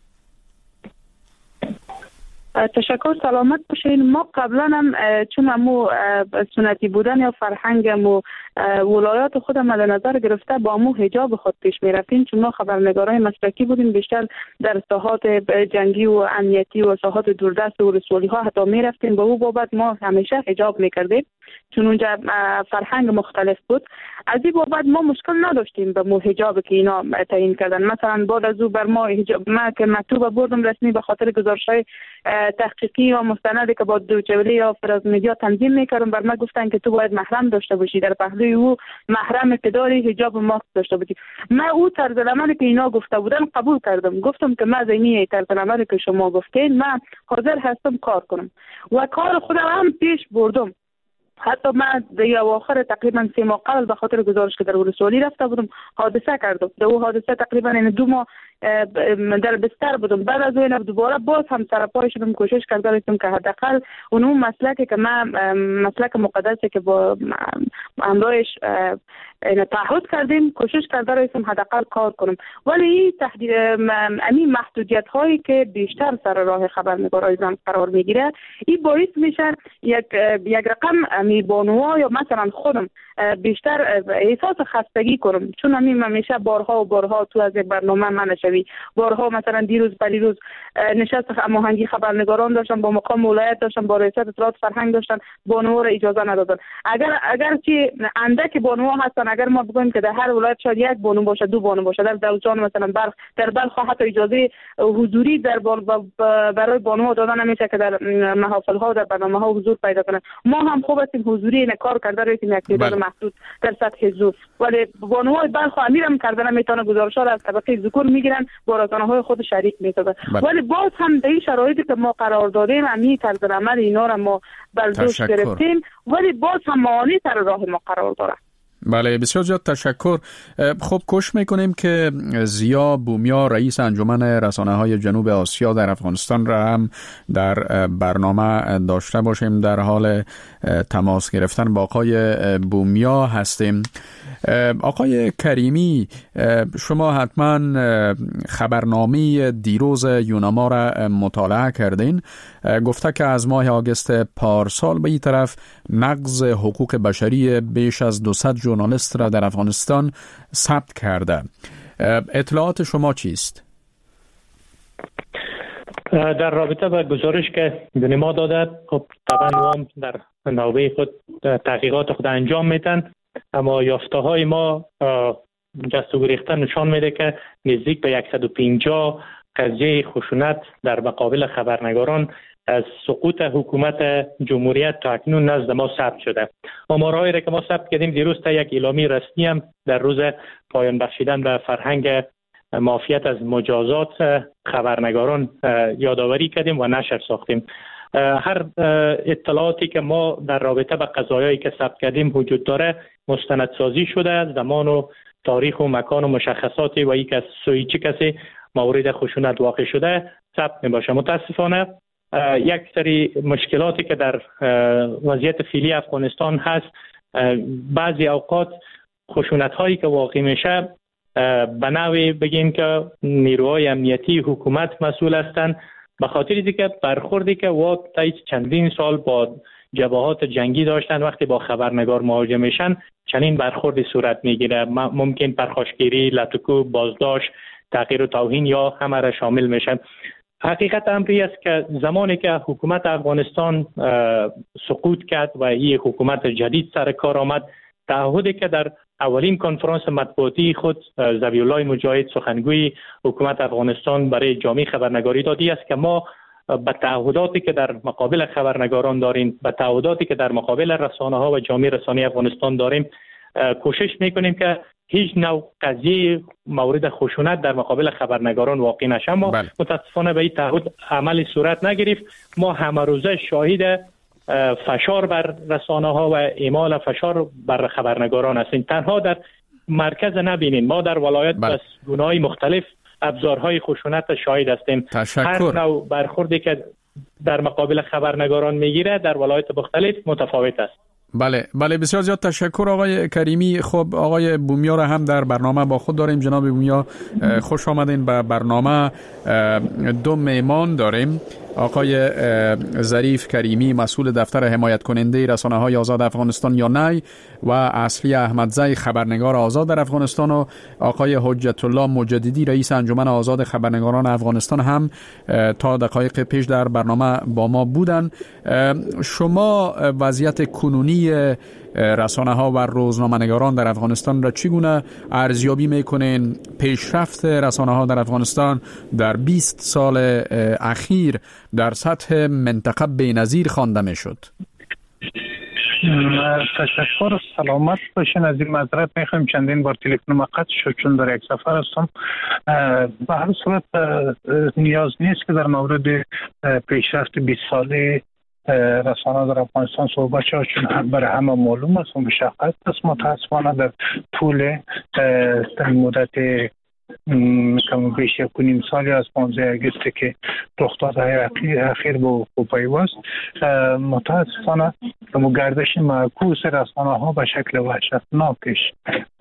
تشکر، سلامت باشین. ما قبلا هم چون امو سنتی بودن یا فرهنگ و ولایات خود مد نظر گرفته با امو حجاب خود پیش می رفتیم، چون ما خبرنگارای مسلکی بودیم، بیشتر در ساحات جنگی و امنیتی و ساحات دوردست و ولسوالی ها حتی می رفتیم. به او بابت ما همیشه حجاب می کردیم چون اونجا فرهنگ مختلف بود. از این بابت ما مشکل نداشتیم به مو حجاب که اینا تعیین کردن. مثلا بعد از او بر ما حجاب، ما که مکتوب بردم رسمی به خاطر گزارش‌های تحقیقی یا مستندی که با دوچولی یا فراز میدیا تنظیم میکردم، بر ما گفتن که تو باید محرم داشته باشی، در پهلوی او محرم که داری حجاب ماسک داشته باشی. من او طرز عملی که اینا گفته بودن قبول کردم، گفتم که من زینی طرز عملی که شما گفتین من حاضر هستم کار کنم و کار خودم هم پیش بردم. حتی من در اواخر تقریبا 3 ماه قبل به خاطر گزارش که در ولسوالی رفته بودم حادثه کردم. در اون حادثه تقریبا 2 ماه در بستر بودم. بعد از اون دوباره باز هم سر پای شدم، کوشش کردم که حداقل اون مسلکی که من مسلک مقدسی که با همراهش تعهد کردیم کوشش کردم حداقل کار کنم. ولی تهدید این محدودیت هایی که بیشتر سر راه خبرنگارای زن قرار میگیره، این باعث میشه یک رقم بانوها یا مثلا خودم بیشتر احساس خستگی کنم، چون همیشه بارها و بارها تو از یک برنامه من نشوی، بارها مثلا دیروز پریروز نشست هماهنگی خبرنگاران داشتن، با مقام ولایت داشتن، با رئیس اطلاعات فرهنگ داشتن، بانوها را اجازه ندادن. اگر چی اندک بانوها هستن، اگر ما بگویم که در هر ولایت شاید یک بانو باشه، دو بانو باشه، در دلجان مثلا در بلخ حتی اجازه حضوری در برای بانوها دادن نمیشه که در محافل ها و در برنامه ها حضور پیدا کنن. ما هم خوب هستیم حضوری این کار کرده رسیم یک تعداد محدود در سطح ظروف، ولی بانوهای بلخ امیرم کردن میتونه گزارش‌ها را از طبقه ذکور میگیرن، با رسانه‌های خود شریک میسازن. ولی باز هم در این شرایطی که ما قرار دادیم همین طرز عمل اینا را ما برداشت گرفتیم، ولی باز هم معانی سر راه ما قرار داره. بله، بسیار زیاد تشکر. خب کوشش میکنیم که زیا بومیا رئیس انجمن رسانه‌های جنوب آسیا در افغانستان را هم در برنامه داشته باشیم. در حال تماس گرفتن با آقای بومیا هستیم. آقای کریمی، شما حتما خبرنامه دیروز یوناما را مطالعه کردین. گفته که از ماه آگوست پارسال به این طرف نقض حقوق بشری بیش از 200 ژورنالیست را در افغانستان ثبت کرده. اطلاعات شما چیست؟ در رابطه با گزارش که یوناما داده، خب طبعا هم در نوبه خود تحقیقات خود انجام میدن، اما یافته های ما جست و گریخته نشان میده که نزدیک به 150 قضیه خشونت در مقابل خبرنگاران از سقوط حکومت جمهوریت تا اکنون نزد ما ثبت شده. آمارهایی را که ما ثبت کردیم دیروز تا یک اعلامیه رسمی هم در روز پایان بخشیدن به فرهنگ معافیت از مجازات خبرنگاران یادآوری کردیم و نشر ساختیم. هر اطلاعاتی که ما در رابطه با قضایایی که ثبت کردیم وجود داره مستندسازی شده، زمان و تاریخ و مکان و مشخصاتی و یک از سوی چه کسی مورد خشونت واقع شده ثبت میباشه. متاسفانه یک سری مشکلاتی که در وضعیت فعلی افغانستان هست، بعضی اوقات خشونت هایی که واقع میشه به نوعی بگیم که نیروهای امنیتی حکومت مسئول هستند، به خاطر دیگه برخوردی که وقتی چندین سال با جبهات جنگی داشتن وقتی با خبرنگار مواجه میشن چنین برخوردی صورت میگیره. ممکن پرخاشگیری، لطکوب، بازداشت، تحقیر و توهین یا همه را شامل میشن. حقیقت امری است که زمانی که حکومت افغانستان سقوط کرد و این حکومت جدید سر کار آمد، تعهدی که در اولین کنفرانس مطبوعاتی خود ذبیح الله مجاهد سخنگوی حکومت افغانستان برای جامعه خبرنگاری دادی است که ما به تعهداتی که در مقابل خبرنگاران داریم، به تعهداتی که در مقابل رسانه‌ها و جامعه رسانی افغانستان داریم، کوشش میکنیم که هیچ نوع قضیه مورد خشونت در مقابل خبرنگاران واقع نشه. ما متاسفانه به این تعهد عملی صورت نگرفت. ما همه روزه شاهد فشار بر رسانه‌ها و اعمال فشار بر خبرنگاران هستیم. تنها در مرکز نبینید، ما در ولایت بس گونه‌های مختلف ابزارهای خشونت شاهد هستیم. هر نوع برخوردی که در مقابل خبرنگاران میگیره در ولایت مختلف متفاوت است. بله بسیار زیاد تشکر آقای کریمی. خب آقای بومیا را هم در برنامه با خود داریم. جناب بومیا خوش آمدین به برنامه. دو مهمان داریم، آقای ظریف کریمی مسئول دفتر حمایت کننده رسانه‌های آزاد افغانستان یا نی و اصلی احمدزی خبرنگار آزاد در افغانستان و آقای حجت الله مجددی رئیس انجمن آزاد خبرنگاران افغانستان هم تا دقایق پیش در برنامه با ما بودن. شما وضعیت کنونی رسانه‌ها و روزنامه‌نگاران در افغانستان را چگونه ارزیابی می‌کنین؟ پیشرفت رسانه‌ها در افغانستان در 20 سال اخیر در سطح منطقه بی‌نظیر خوانده می‌شد. تشکر، سلامت باشین. از این معذرت می‌خوایم چندین بار تلفن قطع شد چون در یک سفر هستم. به هر صورت نیاز نیست که در مورد پیشرفت 20 ساله رسانه در افغانستان صحبت شد، چون برای همه معلوم است و مشخص است. متاسفانه در طول مدت کم بیش 1.5 سالی از 15 آگوست که رخدادهای اخیر به پیوست، متاسفانه گردش معکوس رسانه ها به شکل وحشتناکش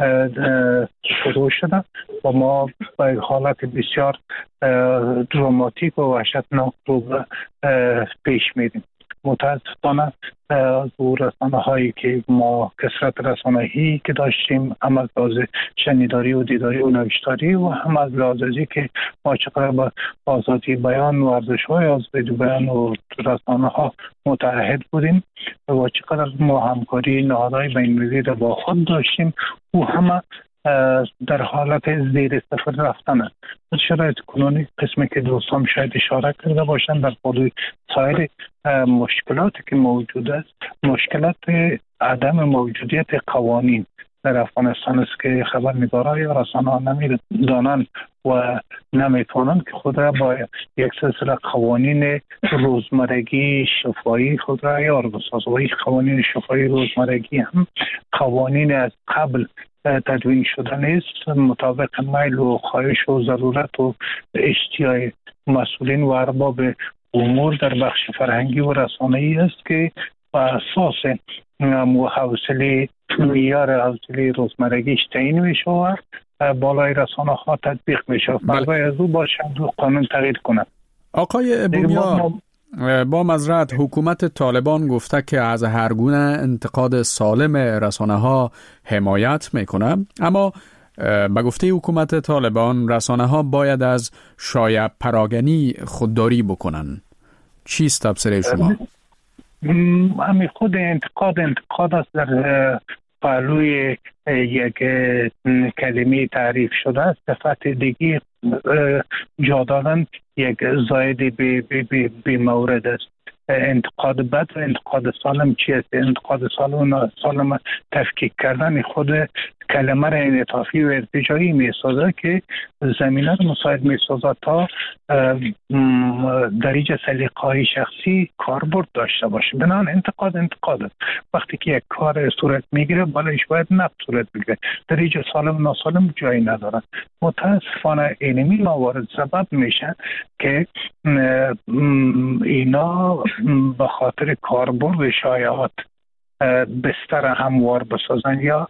شروع شده و ما به حالت بسیار دراماتیک و وحشتناک رو پیش میریم. متاسفانه از رسانه هایی که ما کثرت رسانه‌ای که داشتیم، هم از لحاظ شنیداری و دیداری و نوشتاری و هم از لحاظ که ما چقدر با آزادی بیان و ارزش‌های آزادی بیان و رسانه ها متحد بودیم و چقدر ما همکاری نهادهای بین‌المللی را با خود داشتیم و همه در حالت زیر صفر رفتن. شرایط کنونی قسمی که دوستان شاید اشاره کرده باشند در پای سایر مشکلاتی که موجود است، مشکلات عدم موجودیت قوانین در افغانستان است که خبرنگاران یا رسانه‌ها نمی‌دانند و نمی‌توانند که خود را با یک سلسله قوانین روزمرگی شفاهی خود را یار بسازند. و این قوانین شفاهی روزمرگی هم قوانین از قبل تدوین شده نیست، مطابق میل و خواهش و ضرورت و اشتیاق مسئولین و ارباب امور در بخش فرهنگی و رسانه‌ای است که با اساس حوصله معیار حوصله روزمرگیش تعیین میشه و بالای رسانه ها تطبیق میشه. فرضای از او باشه قانون تغییر کنه. آقای بوریا، با معذرت حکومت طالبان گفته که از هر گونه انتقاد سالم رسانه‌ها حمایت میکنه، اما به گفته حکومت طالبان رسانه‌ها باید از شایع پراگنی خودداری بکنن. چیست تفسیر شما؟ همین خود انتقاد است در پهلوی یک کلمه تعریف شده است. صفت دیگه جا دادن یک زاید بی مورد است. انتقاد بد و انتقاد سالم چی است؟ انتقاد سالم و سالم تفکیک کردن خود کلمه را انعطافی و ارتجاعی میسازه که زمینه را مساعد میسازه تا دریج سلیقه‌های شخصی کاربرد داشته باشه. بنابراین انتقاد است. وقتی که یک کار صورت میگیره بالایش باید نقد صورت بگیره. دریج سالم و ناسالم جایی ندارن. متاسفانه اینمی موارد سبب میشن که اینا به خاطر کاربرد شایعات بستر هموار بسازن یا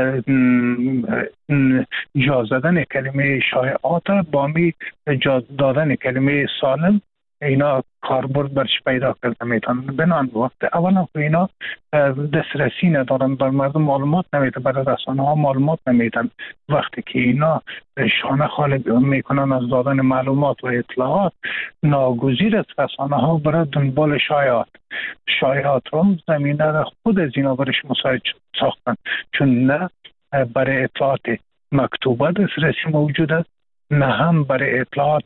جا زدن کلمه شایعات با می جا دادن کلمه سالم، اینا کاربرد برش پیدا کرده میتونن. بنابراین وقت اولا که اینا دسترسی ندارن بر مردم، معلومات نمیدن، برای رسانه ها معلومات نمیدن. وقتی که اینا شانه خالی میکنن از دادن معلومات و اطلاعات، ناگزیر است رسانه ها برای دنبال شایعات رو زمینه را خود از اینا برش مساعد ساختن، چون نه برای اطلاعات مکتوبه دسترسی موجود است، نه هم برای اطلاعات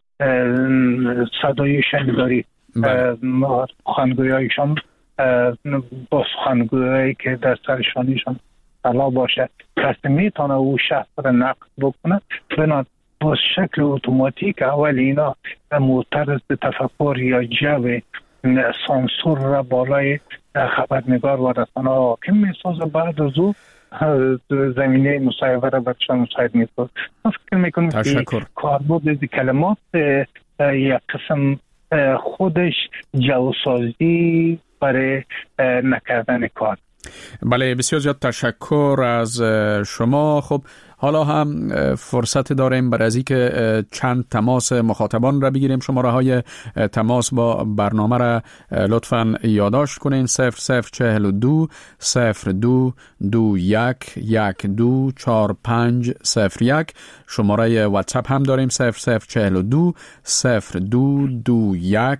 صدای شنیداری. خانگویایشان با خانگویایی که در سرشانیشان طلا باشه کسی میتونه او شخص را نقد بکنه. بنابراین با شکل اتوماتیک اول اینا معترض به تفکر یا جو سانسور را بالای خبرنگار و رسانه حاکم میسازه. بعد از او زمینه مصاحبه را برشان مساعد میسازه. من فکر میکنم که کاربرد کلمات یک قسم خودش جوسازی برای نکردن کار. بله، بسیار زیاد تشکر از شما. خب حالا هم فرصت داریم برای از اینکه چند تماس مخاطبان را بگیریم. شماره های تماس با برنامه را لطفاً یادداشت کنین: 0042 02 21 124501. شماره واتساپ هم داریم: 0042 02 21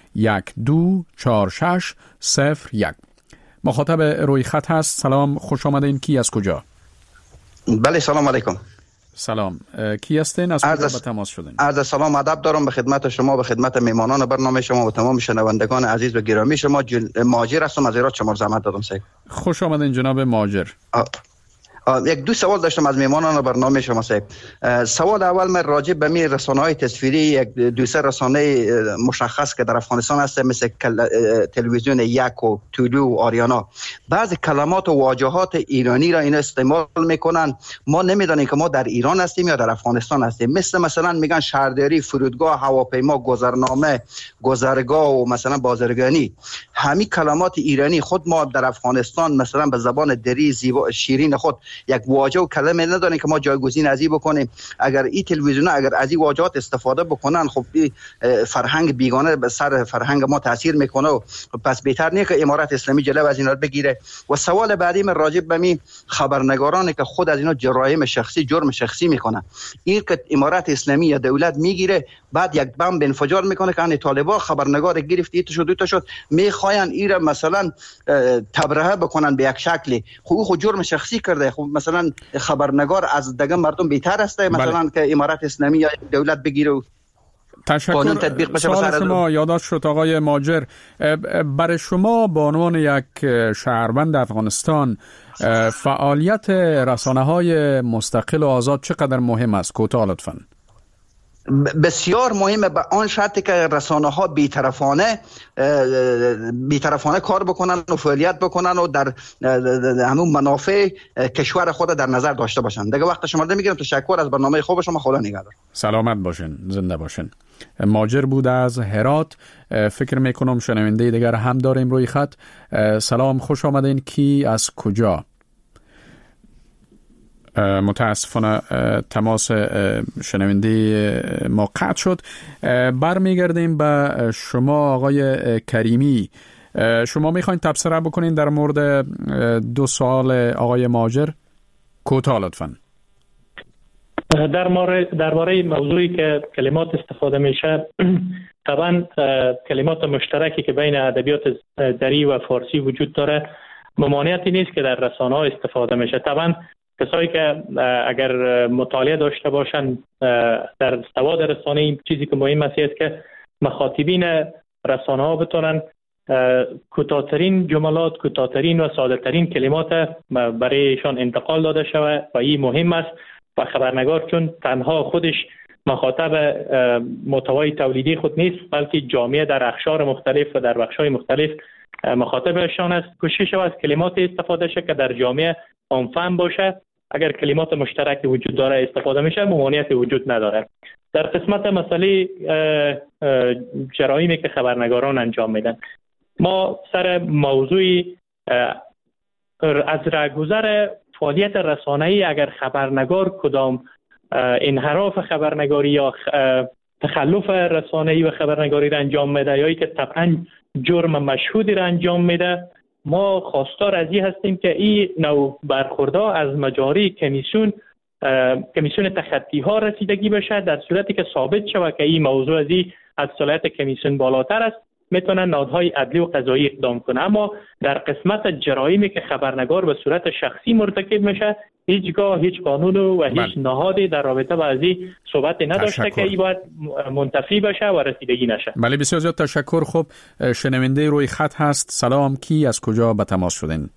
124601. مخاطب روی خط هست. سلام، خوش آمدین. کی از کجا؟ بله، سلام علیکم. سلام، کی هستین؟ از کجا به تماس شدین؟ عرض سلام ادب دارم به خدمت شما، به خدمت میهمانان برنامه شما و تمام شنوندگان عزیز و گرامی شما. ماجر هستم از ایران. شما زحمت دادم سعی. خوش آمدین جناب ماجر. یک دو سوال داشتم از میمانان برنامه شما صاحب. سوال اول من راجع به می رسانه‌های تصویری، یک دو سه رسانه مشخص که در افغانستان هست مثل تلویزیون یک و طلوع و آریانا، بعضی کلمات و واژهات ایرانی را اینا استعمال میکنن. ما نمیدانیم که ما در ایران هستیم یا در افغانستان هستیم. مثلا میگن شهرداری، فرودگاه، هواپیما، گذرنامه، گذرگاه و مثلا بازرگانی. همین کلمات ایرانی خود ما در افغانستان مثلا به زبان دری زیبا شیرین خود یک واژه و کلمه نداریم که ما جایگزین از این بکنیم. اگر این تلویزیون اگر از این واژهات استفاده بکنن، خب فرهنگ بیگانه به سر فرهنگ ما تاثیر میکنه و پس بهتر نیست که امارت اسلامی جلو از اینا بگیره. و سوال بعدی من راجع به می خبرنگارانی که خود از اینا جرایم شخصی، جرم شخصی میکنن، این که امارت اسلامی یا دولت میگیره بعد یک بمب انفجار میکنه که ان طالبان خبرنگار گرفت، این شد دو تا شد، میخواین این را مثلا تبرئه بکنن به یک شکلی. خب جرم شخصی کرده. خب مثلا خبرنگار از دیگه مردم بهتر است مثلا که امارت اسلامی یا دولت بگیره و تشکر. سوال شما یادداشت شد آقای ماجر. برای شما به عنوان یک شهروند افغانستان فعالیت رسانه‌های مستقل و آزاد چقدر مهم است؟ کوتاه لطفاً. بسیار مهمه، به آن شرطی که رسانه ها بی‌طرفانه کار بکنن و فعالیت بکنن و در همون منافع کشور خود در نظر داشته باشن. دیگه وقت شما رو نمیگیرم. تشکر از برنامه خوب شما. خدا نگهدار. سلامت باشین، زنده باشین. ماجر بود از هرات. فکر میکنم شنونده دیگر هم داریم روی خط. سلام، خوش آمدین. کی از کجا؟ متاسفانه تماس شنونده ما قطع شد. برمیگردیم به شما آقای کریمی. شما میخواین تبصره بکنین در مورد دو سوال آقای ماجر؟ کوتاه لطفاً. درباره موضوعی که کلمات استفاده میشه، طبعا کلمات مشترکی که بین ادبیات دری و فارسی وجود داره، ممانعتی نیست که در رسانه‌ها استفاده میشه. طبعا کسایی که اگر مطالعه داشته باشن در سواد رسانه‌ای، چیزی که مهم است که مخاطبین رسانه‌ها بتونن کوتاه‌ترین جملات، کوتاه‌ترین و ساده‌ترین کلمات برایشان انتقال داده شود و این مهم است. و خبرنگار چون تنها خودش مخاطب محتوای تولیدی خود نیست، بلکه جامعه در اقشار مختلف و در بخش‌های مختلف مخاطبشان است، کوشش از کلمات استفاده شه که در جامعه عام‌فهم باشه. اگر کلمات مشترکی وجود داره استفاده میشه، ممانعتی وجود نداره. در قسمت مسئله جرایمی که خبرنگاران انجام میدن، ما سر موضوع از رهگذر فعالیت رسانه‌ای اگر خبرنگار کدام انحراف خبرنگاری یا تخلف رسانه‌ای و خبرنگاری را انجام میده یا ای که طبعا جرم مشهودی را انجام میده، ما خواستار از این هستیم که این نوع برخوردها از مجاری کمیسیون تخطی ها رسیدگی بشه. در صورتی که ثابت شود که این موضوع از صلاحیت کمیسیون بالاتر است، میتونن نهادهای عدلی و قضایی اقدام کنه. اما در قسمت جرایمی که خبرنگار به صورت شخصی مرتکب میشه، هیچگاه هیچ قانون و هیچ نهادی در رابطه با از این صحبت نداشته که این باید منتفی بشه و رسیدگی نشه. بله، بسیار زیاد تشکر. خب شنونده روی خط هست. سلام، کی از کجا به تماس شدین؟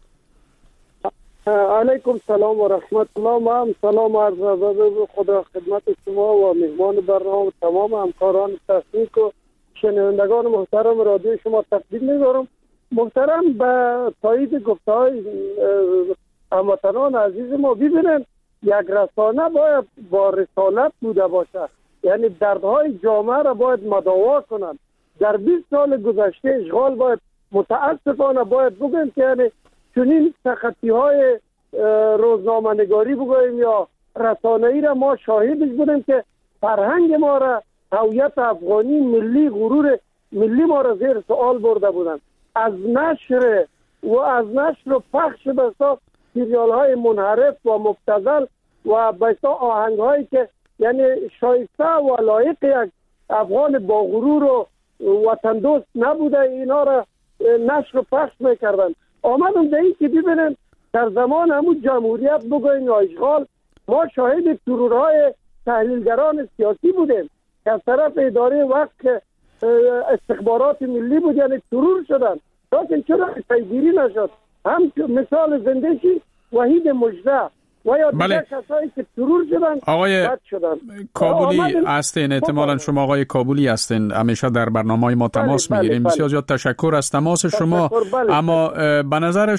علیکم سلام و رحمت الله. ما هم سلام عرض خدا خدمت شما و میزبان برنامه و تمام همکاران تحقیق و شنوندگان محترم رادیو شما تقدیم می‌کنم. محترم، به تایید گفته‌های هموطنان عزیز ما، ببینن یک رسانه باید با رسالت بوده باشه، یعنی دردهای جامعه را باید مداوا کنن. در 20 سال گذشته اشغال باید متاسفانه باید بگیم که یعنی چنین تخطی‌های روزنامه‌نگاری بگوییم یا رسانه‌ای را ما شاهدش بودیم که فرهنگ ما را، هویت افغانی، ملی، غرور ملی ما را زیر سوال برده بودن. از نشر و پخش بسا سریال های منحرف و مبتذل و بسا آهنگ هایی که یعنی شایسته و لایق یک افغان با غرور و وطن دوست نبوده، اینا را نشر و پخش میکردن. آمدم به این که ببینن در زمان همون جمهوریت بگوین یا اشغال، ما شاهد ترورهای تحلیلگران سیاسی بودیم که از طرف اداره وقت استخبارات ملی بود، یعنی ترور شدن. لیکن چرا پیگیری نشد؟ هم مثال زندگی وحید مجده و یا دیگر کسایی که ترور شدن آقای کابولی هستین، احتمالاً شما آقای کابولی هستین، همیشه در برنامه‌های ما تماس میگیرین. بسیار زیاد تشکر از تماس شما. اما به نظر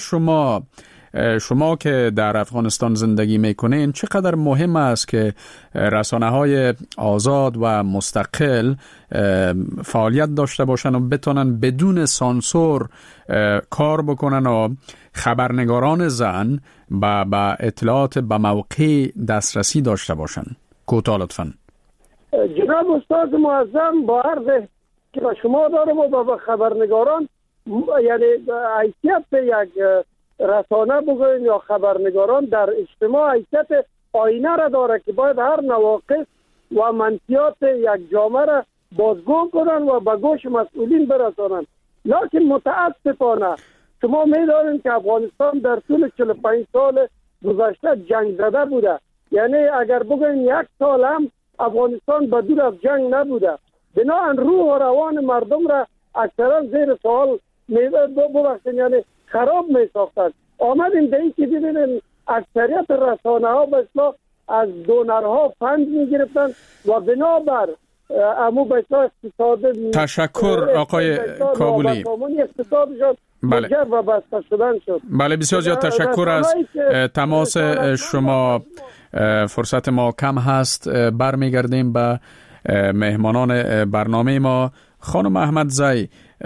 شما که در افغانستان زندگی میکنین چقدر مهم است که رسانه‌های آزاد و مستقل فعالیت داشته باشن و بتونن بدون سانسور کار بکنن و خبرنگاران زن با اطلاعات به موقع دسترسی داشته باشن؟ کوتاه لطفاً. جناب استاد معظم، با عرض که به شما دارم و به خبرنگاران، یعنی حیثیت یک رسانه بگویم یا خبرنگاران در اجتماع حیثیت آینه را داره که باید هر نواقص و منفیات یک جامعه را بازگو کنن و به گوش مسئولین برسانن. لکن متاسفانه شما می‌دانید که افغانستان در طول 45 سال گذشته جنگ زده بوده. یعنی اگر بگویم 1 سال هم افغانستان بدون از جنگ نبوده. بنابراین روح و روان مردم را اکثرا زیر سوال ببخشید یعنی خراب می ساختند. آمدیم به این که ببینیم اکثریت رسانه ها به اصطلاح از دونرها فند می گرفتن و بنابر امو به اصطلاح اقتصاد تشکر آقای کابولی. اقتصادشان مجر و بسته شدن شد. بله، بسیار زیاد تشکر از تماس شما. فرصت ما کم هست، برمیگردیم به مهمانان برنامه ما. خانم احمدزی،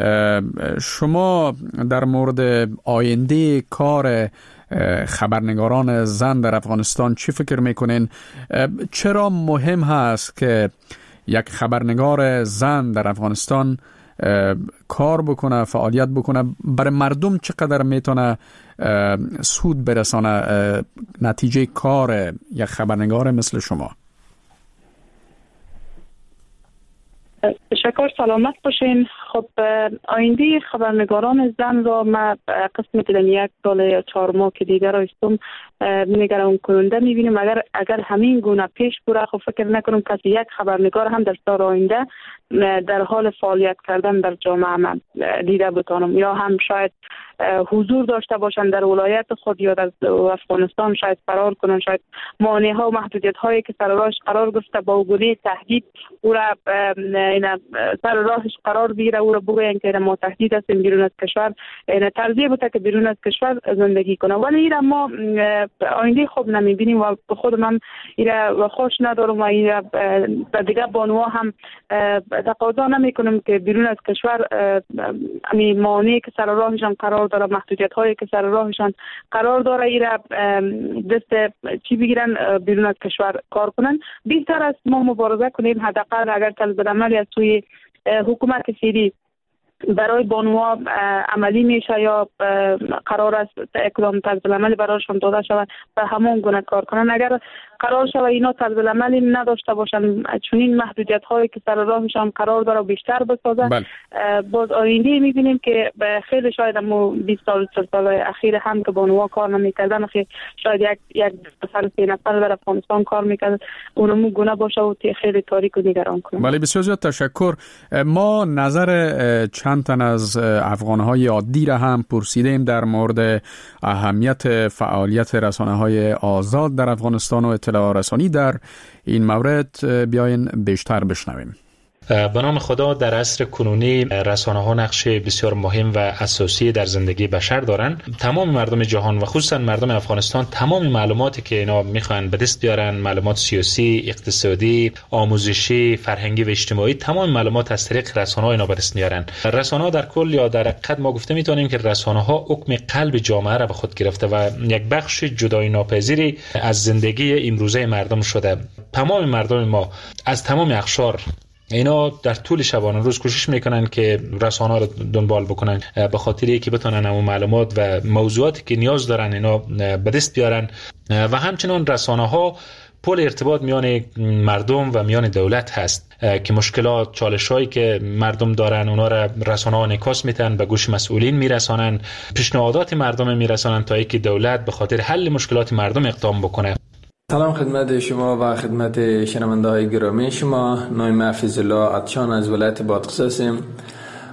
شما در مورد آینده کار خبرنگاران زن در افغانستان چی فکر میکنین؟ چرا مهم هست که یک خبرنگار زن در افغانستان کار بکنه، فعالیت بکنه؟ برای مردم چقدر میتونه سود برسانه نتیجه کار یک خبرنگار مثل شما؟ تشکر، سلامت باشین. خب آینده خبرنگاران زن را ما قسمی که در 1 سال یا 4 ماه که دیگر را استم نگران کننده میبینیم. اگر همین گونه پیش بره، خب فکر نکنم کسی یک خبرنگار هم در سال آینده در حال فعالیت کردن در جامعه من دیده بتانم، یا هم شاید حضور داشته باشند در ولایت خود یا در افغانستان، شاید فرار کنند، شاید مانع ها و محدودیت هایی که سر راهش قرار گرفته با گونه تهدید او را سر راهش قرار بگیره، او را بگوین که ما تهدید هستیم بیرون از کشور، ترجیح بده که بیرون از کشور زندگی کنه. ولی این ما آینده خوب نمیبینیم و خود من این خوش ندارم و این دیگه بانوها هم تقاضا نمیکنم که بیرون از کشور همین مانعی که سر راهشان قرار داره، محدودیت هایی که سر راهشان قرار داره، ایرا دست چی بگیرن بیرون از کشور کار کنن. بهتر است ما مبارزه کنیم، حداقل اگر طرزالعملی از سوی حکومت فعلی برای بانوها عملی میشه یا قرار است اقدام طرزالعملی برایشان داده شود و همون گونه کار کنن. اگر قرار شود اینا طرزالعملی نداشته باشن، چون این محدودیت هایی که سر راهشان قرار داره بیشتر بسازه، باز آینده میبینیم که خیلی شاید ما 20 سال اخیر هم که بانوها کار نمیکردن، شاید یک نفر 3 نفر در افغانستان کار میکرد، اونمون گونه باشه و خیلی تاریک و نگران کنه. بله، بسیار زیاد تشکر. ما نظر چند تن از افغانهای عادی را هم پرسیدیم در مورد اهمیت فعالیت رسانه‌های آزاد در افغانستان و اطلاع رسانی در این مورد. بیاین بیشتر بشنویم. به نام خدا، در عصر کنونی رسانه‌ها نقش بسیار مهم و اساسی در زندگی بشر دارن. تمام مردم جهان و خصوصا مردم افغانستان تمام معلوماتی که اینا میخوان به دست بیارن، معلومات سیاسی، اقتصادی، آموزشی، فرهنگی و اجتماعی، تمام معلومات از طریق رسانه‌ها اینا به دست میارن. رسانه‌ها در کل یا در حقیقت ما گفته میتونیم که رسانه‌ها حکم قلب جامعه را به خود گرفته و یک بخش جدای ناپذیری از زندگی امروزه مردم شده. تمام مردم ما از تمام اقشار اینا در طول شبانه روز کوشش میکنن که رسانه‌ها رو دنبال بکنن به خاطر اینکه بتونن اون معلومات و موضوعاتی که نیاز دارن اینا به دست بیارن و همچنین رسانه‌ها پل ارتباط میان مردم و میان دولت هست که مشکلات، چالش‌هایی که مردم دارن اونا را رسانه‌ها انعکاس میتن، به گوش مسئولین میرسانن، پیشنهادات مردم میرسانن تا اینکه دولت به خاطر حل مشکلات مردم اقدام بکنه. سلام خدمت شما و خدمت شنونده های گرامی شما. نام من فیض‌الله عطشان از ولایت بادغیس هستم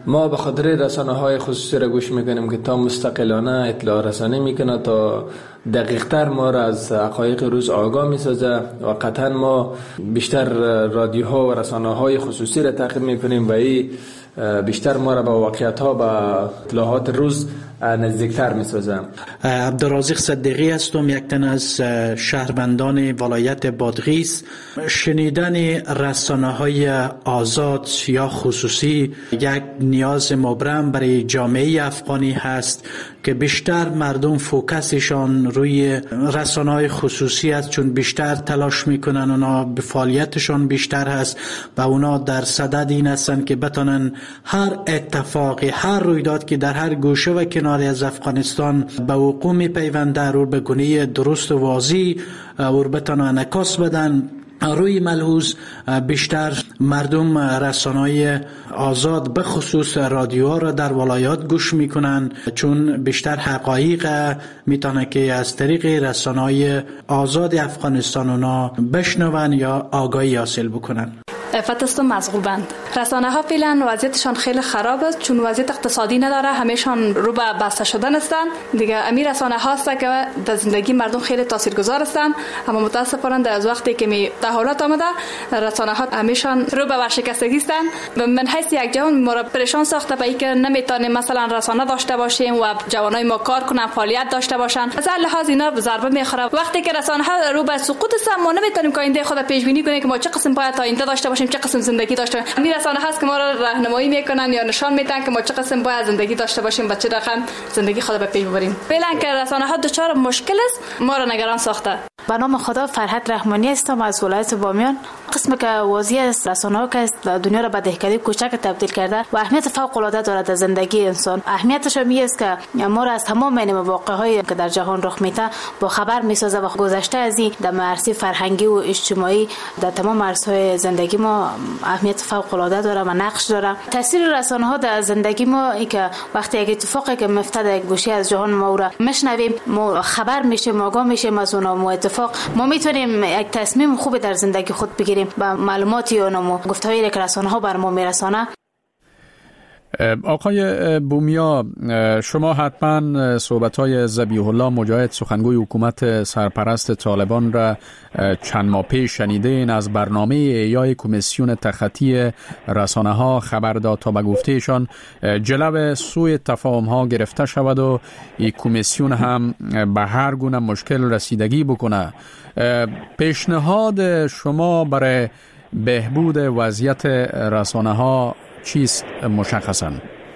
ما به خاطر رسانه‌های خصوصی را گوش میکنیم که تا مستقلانه اطلاع رسانی میکنه، تا دقیق‌تر ما را از حقایق روز آگاه میسازه و قطعا ما بیشتر رادیوها و رسانه‌های خصوصی را تعقیب میکنیم و این بیشتر ما را به واقعیت‌ها و اطلاعات روز نزدیکتر می‌سازه. عبدالرازق صدیقی هستم، یک تن از شهروندان ولایت بادغیس. شنیدن رسانه‌های آزاد یا خصوصی یک نیاز مبرم برای جامعه افغانی هست که بیشتر مردم فوکسشان روی رسانه‌های خصوصی است، چون بیشتر تلاش میکنن، اونا به فعالیتشان بیشتر هست و اونا در صدد این هستن که بتونن هر اتفاقی، هر رویداد که در هر گوشه و کناری از افغانستان به وقوع میپیونده رو به گونه درست و واضح و بتونن انعکاس بدن. روی ملحوظ بیشتر مردم رسانه‌های آزاد به خصوص رادیوها را در ولایات گوش میکنن، چون بیشتر حقایق میتونه که از طریق رسانه‌های آزاد افغانستان اونا بشنون یا آگاهی حاصل بکنن. فتستم مزغوبند. رسانه ها فعلا وضعیتشان خیلی خراب است، چون وضعیت اقتصادی نداره، همه‌شان رو به بسته شدن هستند. دیگه امیر رسانه هاست که در زندگی مردم خیلی تاثیرگذار هستند، اما متاسفانه از وقتی که می تحولات آمده رسانه ها همه‌شان رو به ورشکستگی هستند. من حیث یک جوان ما را پریشان ساخته به اینکه نمیتونیم مثلا رسانه داشته باشیم و جوانای ما کار کنن، فعالیت داشته باشن. از هر لحاظ اینا ضربه میخوره. وقتی که رسانه ها رو به سقوط هستند، ما نمیتونیم که آینده خود پیش بینی کنیم که ما چه قسم باید تا آینده داشته باشیم، چه قسم زندگی داشته باشیم. همین رسانه هست که ما را راهنمایی میکنن یا نشان میدن که ما چه قسم باید زندگی داشته باشیم و چه رقم زندگی خود به پیش ببریم. فعلا که رسانه ها دچار مشکل است، ما را نگران ساخته. به نام خدا فرحت رحمانی هستم از ولایت بامیان. قسمی که واضح است رسانه‌ها که دنیا را به دهکده کوچک تبدیل کرده و اهمیت فوق العاده دارد در زندگی انسان. اهمیتش هم است که ما را از تمام این مواقع‌هایی که در جهان رخ میده با خبر میسازه و گذشته از این در عرصه فرهنگی و اجتماعی در تمام عرصه‌های زندگی ما اهمیت فوق العاده داره و نقش داره. تاثیر رسانه‌ها در زندگی ما ای که وقتی یک اتفاقی که میفته در یک گوشه از جهان ما را میشنویم، ما خبر میشیم، آگاه میشیم از اون اتفاق، ما میتونیم یک تصمیم خوب در زندگی خود بگیریم با معلوماتی و گفتهایی که رسانه‌ها بر ما میرسانه. آقای بومیا، شما حتما صحبت‌های ذبیح الله مجاهد سخنگوی حکومت سرپرست طالبان را چند ماه پیش شنیدین. از برنامه احیای کمیسیون تخطی رسانه‌ها خبر داد تا به گفتهشان جلو سوء تفاهم‌ها گرفته شود و این کمیسیون هم به هر گونه مشکل رسیدگی بکنه. پیشنهاد شما برای بهبود وضعیت رسانه‌ها چیست مشخصاً؟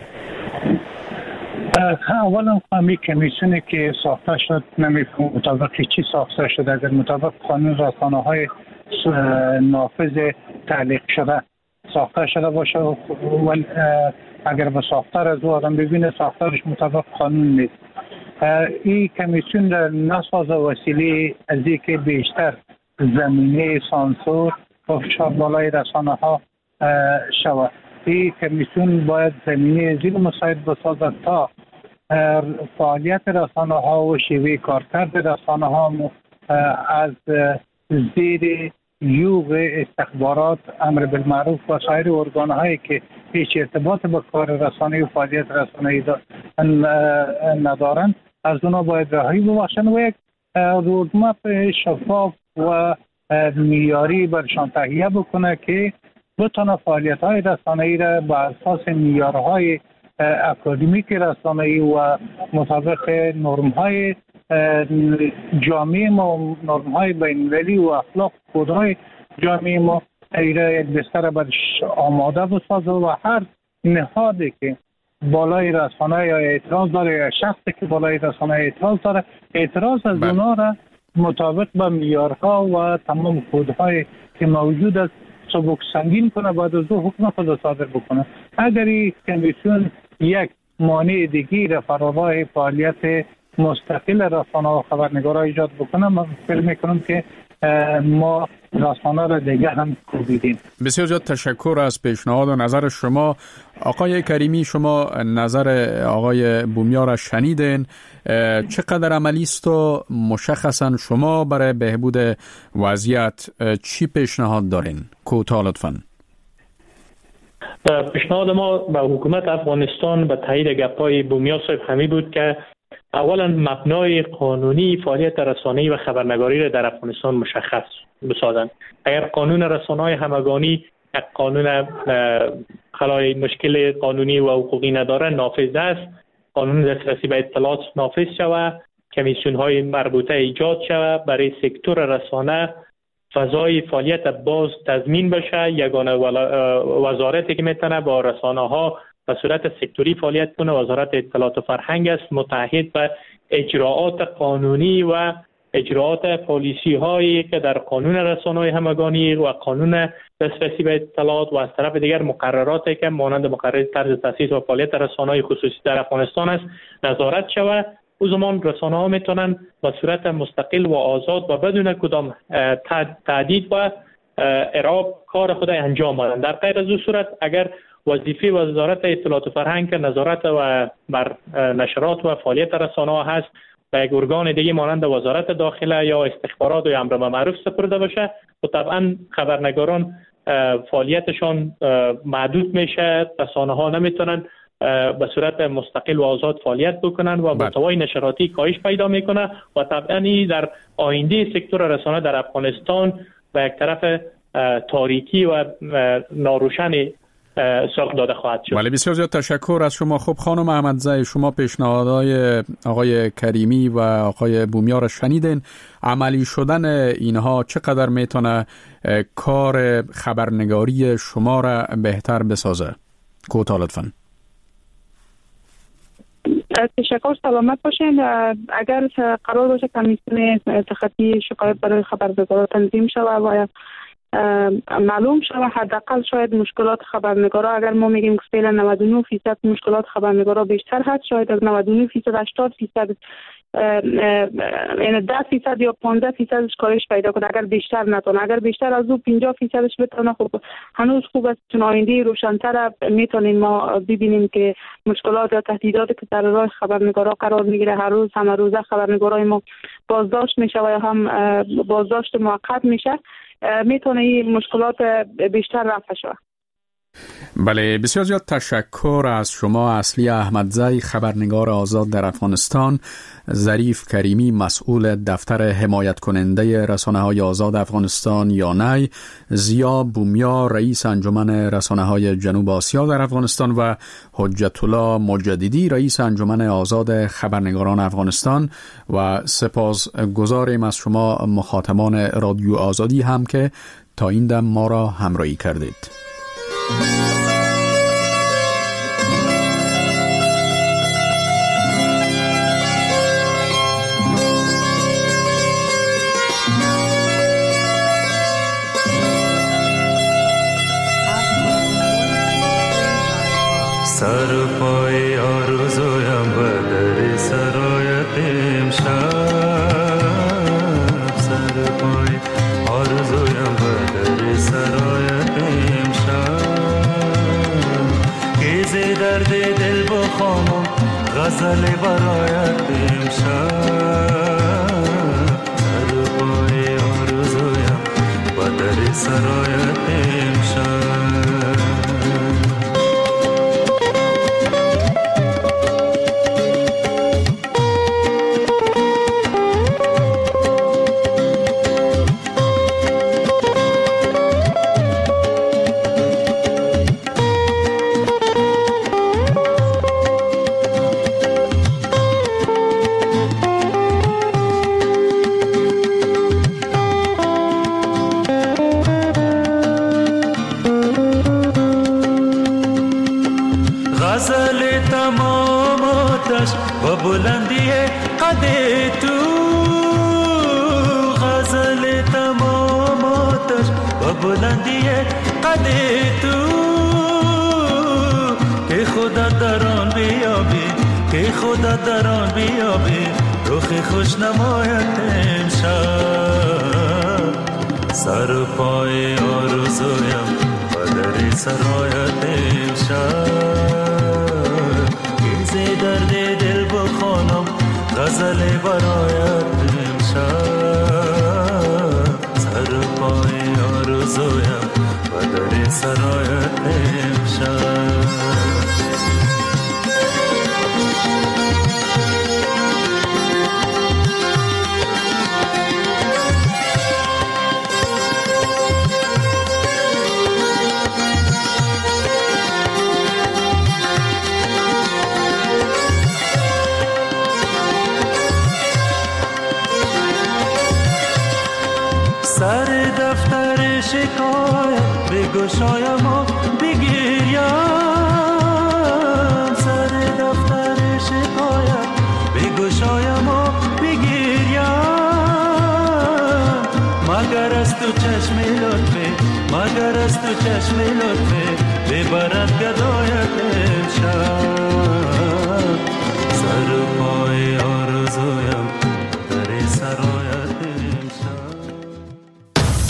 اولا همی کمیسیونی که ساخته شد نمیفهم مطابق چی ساخته شد. اگر مطابق قانون رسانه‌های نافذ تعلیق شده ساخته شده باشه و اگر به ساختار از او آدم ببینه ساختارش مطابق قانون نیست، این کمیسیون را نسازه وسیله از اینکه بیشتر زمینه سانسور و فشار بالای رسانه‌ها شود. این کمیسیون باید زمینه زیر مساعد بسازد تا فعالیت رسانه‌ها و شیوه کارکرد رسانه‌ها از زیر یوغ استخبارات، امر بالمعروف و سایر ارگان‌هایی که هیچ ارتباط با کار رسانه‌ای و فعالیت رسانه‌ای ندارند از اونا باید رهایی ببخشند و یک رودمپ شفاف و معیاری برشان تهیه بکنه که بتونه فعالیت‌های رسانه‌ای را بر اساس معیارهای اکادمیک رسانه‌ای و مطابق نرم‌های جامعه ما، نرم‌های بین‌المللی و اخلاق کدهای جامعه ما یک بستر برش آماده بسازه و هر نهادی که بالای رسانه یا اعتراض داره یا شخصی که بالای رسانه اعتراض داره، اعتراض از اونا را مطابق با معیارها و تمام کدهای که موجود است سبک سنگین کنه، بعد از او حکم خود صادر بکنه. اگر این کمیسیون یک مانع دیگی را فراراه فعالیت مستقل رسانه و خبرنگارا ایجاد بکنه، من فکر میکنم که ما رسانه را دیگه هم کوبیدیم. بسیار زیاد تشکر از پیشنهاد و نظر شما. آقای کریمی، شما نظر آقای بومیا را شنیدین. چقدر عملی است و مشخصا شما برای بهبود وضعیت چی پیشنهاد دارین؟ کوتاه لطفاً. پیشنهاد ما به حکومت افغانستان به تایید گپ‌های بومیا صاحب همی بود که اولا مبنای قانونی فعالیت رسانه‌ای و خبرنگاری را در افغانستان مشخص بسازند. اگر قانون رسانه‌های همگانی یک قانون خلای مشکل قانونی و حقوقی نداره نافذ است، قانون دسترسی به اطلاعات نافذ شود، کمیسیون‌های مربوطه ایجاد شود، برای سکتور رسانه فضای فعالیت باز تضمین بشه. یگانه وزارتی که میتونه با رسانه‌ها به صورت سکتوری فعالیت کنه وزارت اطلاعات و فرهنگ است، متحد به اجراعات قانونی و اجراعات پالیسی هایی که در قانون رسانه‌های همگانی و قانون دسترسی به اطلاعات و از طرف دیگر مقرراتی که مانند مقرر طرز تاسیس و فعالیت رسانه‌های خصوصی در افغانستان است نظارت شود. او زمان رسانه‌ها میتونن به صورت مستقل و آزاد و بدون کدام تهدید و ارعاب کار خود انجام بدن. در غیر از این صورت اگر وظیفه وزارت اطلاعات و فرهنگ نظارت و بر نشرات و فعالیت رسانه‌ها هست به یک ارگان دیگه مانند وزارت داخله یا استخبارات یا امر معروف سپرده باشه و طبعا خبرنگاران فعالیتشان محدود میشه، رسانه‌ها نمیتونن به صورت مستقل و آزاد فعالیت بکنن و محتوای نشراتی کاهش پیدا میکنه و طبعا در آینده سکتور رسانه در افغانستان به یک طرف تاریکی و ناروشن ساق داده خواهد شد. بله، بسیار زیاد تشکر از شما. خب خانم احمدزی، شما پیشنهادهای آقای کریمی و آقای بومیار شنیدین. عملی شدن اینها چقدر میتونه کار خبرنگاری شما را بهتر بسازه؟ کوتاه لطفاً. تشکر، سلامت باشین. اگر قرار باشه کمیسیون تخطی شکایت برای خبرنگارا تنظیم شود و معلوم شود حداقل شاید مشکلات خبرنگارا، اگر ما میگیم که فعلا 99% مشکلات خبرنگارا بیشتر هست، شاید از 99% 80% یعنی 10% یا 15% کاهش پیدا کنه اگر بیشتر نتونه. اگر بیشتر از اون 50% بتونه خب هنوز خوب است، چون آینده روشن‌تر میتونیم ما ببینیم که مشکلات یا تهدیداتی که در راه خبرنگارا قرار میگیره هر روز همه روزه خبرنگارای ما بازداشت میشه و یا هم بازداشت موقت میشه، میتونه این مشکلات بیشتر رفع شود. بله، بسیار زیاد تشکر از شما اصلی احمدزی، خبرنگار آزاد در افغانستان، ظریف کریمی، مسئول دفتر حمایت کننده رسانه‌های آزاد افغانستان یانای، زیا بومیا، رئیس انجمن رسانه‌های جنوب آسیا در افغانستان و حجت الله مجددی، رئیس انجمن آزاد خبرنگاران افغانستان. و سپاسگزاریم از شما مخاطبان رادیو آزادی هم که تا این دم ما را همراهی کردید. سر پای آرزویم بدر سرایت امشب، سر پای آرزویم بدر سرایت امشب، گیزی درد دل بخوانم غزل برایت امشب، سر پای آرزویم بدر سرایت امشب. بلندی قد تو غزل تماماتش و بلندی قد تو که خدا در آن بیابی، که خدا در آن بیابی رخ خوش نمایت امشب، سر پای آرزویم و در سرایت امشب، گیزی درد دل بخوانم غزل برایت امشب، سر پای آرزویم و در سرایت امشب. سر دفتر شکایت بگشایم و بگیریم، سر دفتر شکایت بگشایم و بگیریم، مگر از تو چشم لطفه، مگر از تو چشم لطفه ببرد گدایت امشب. سر پای آرزویم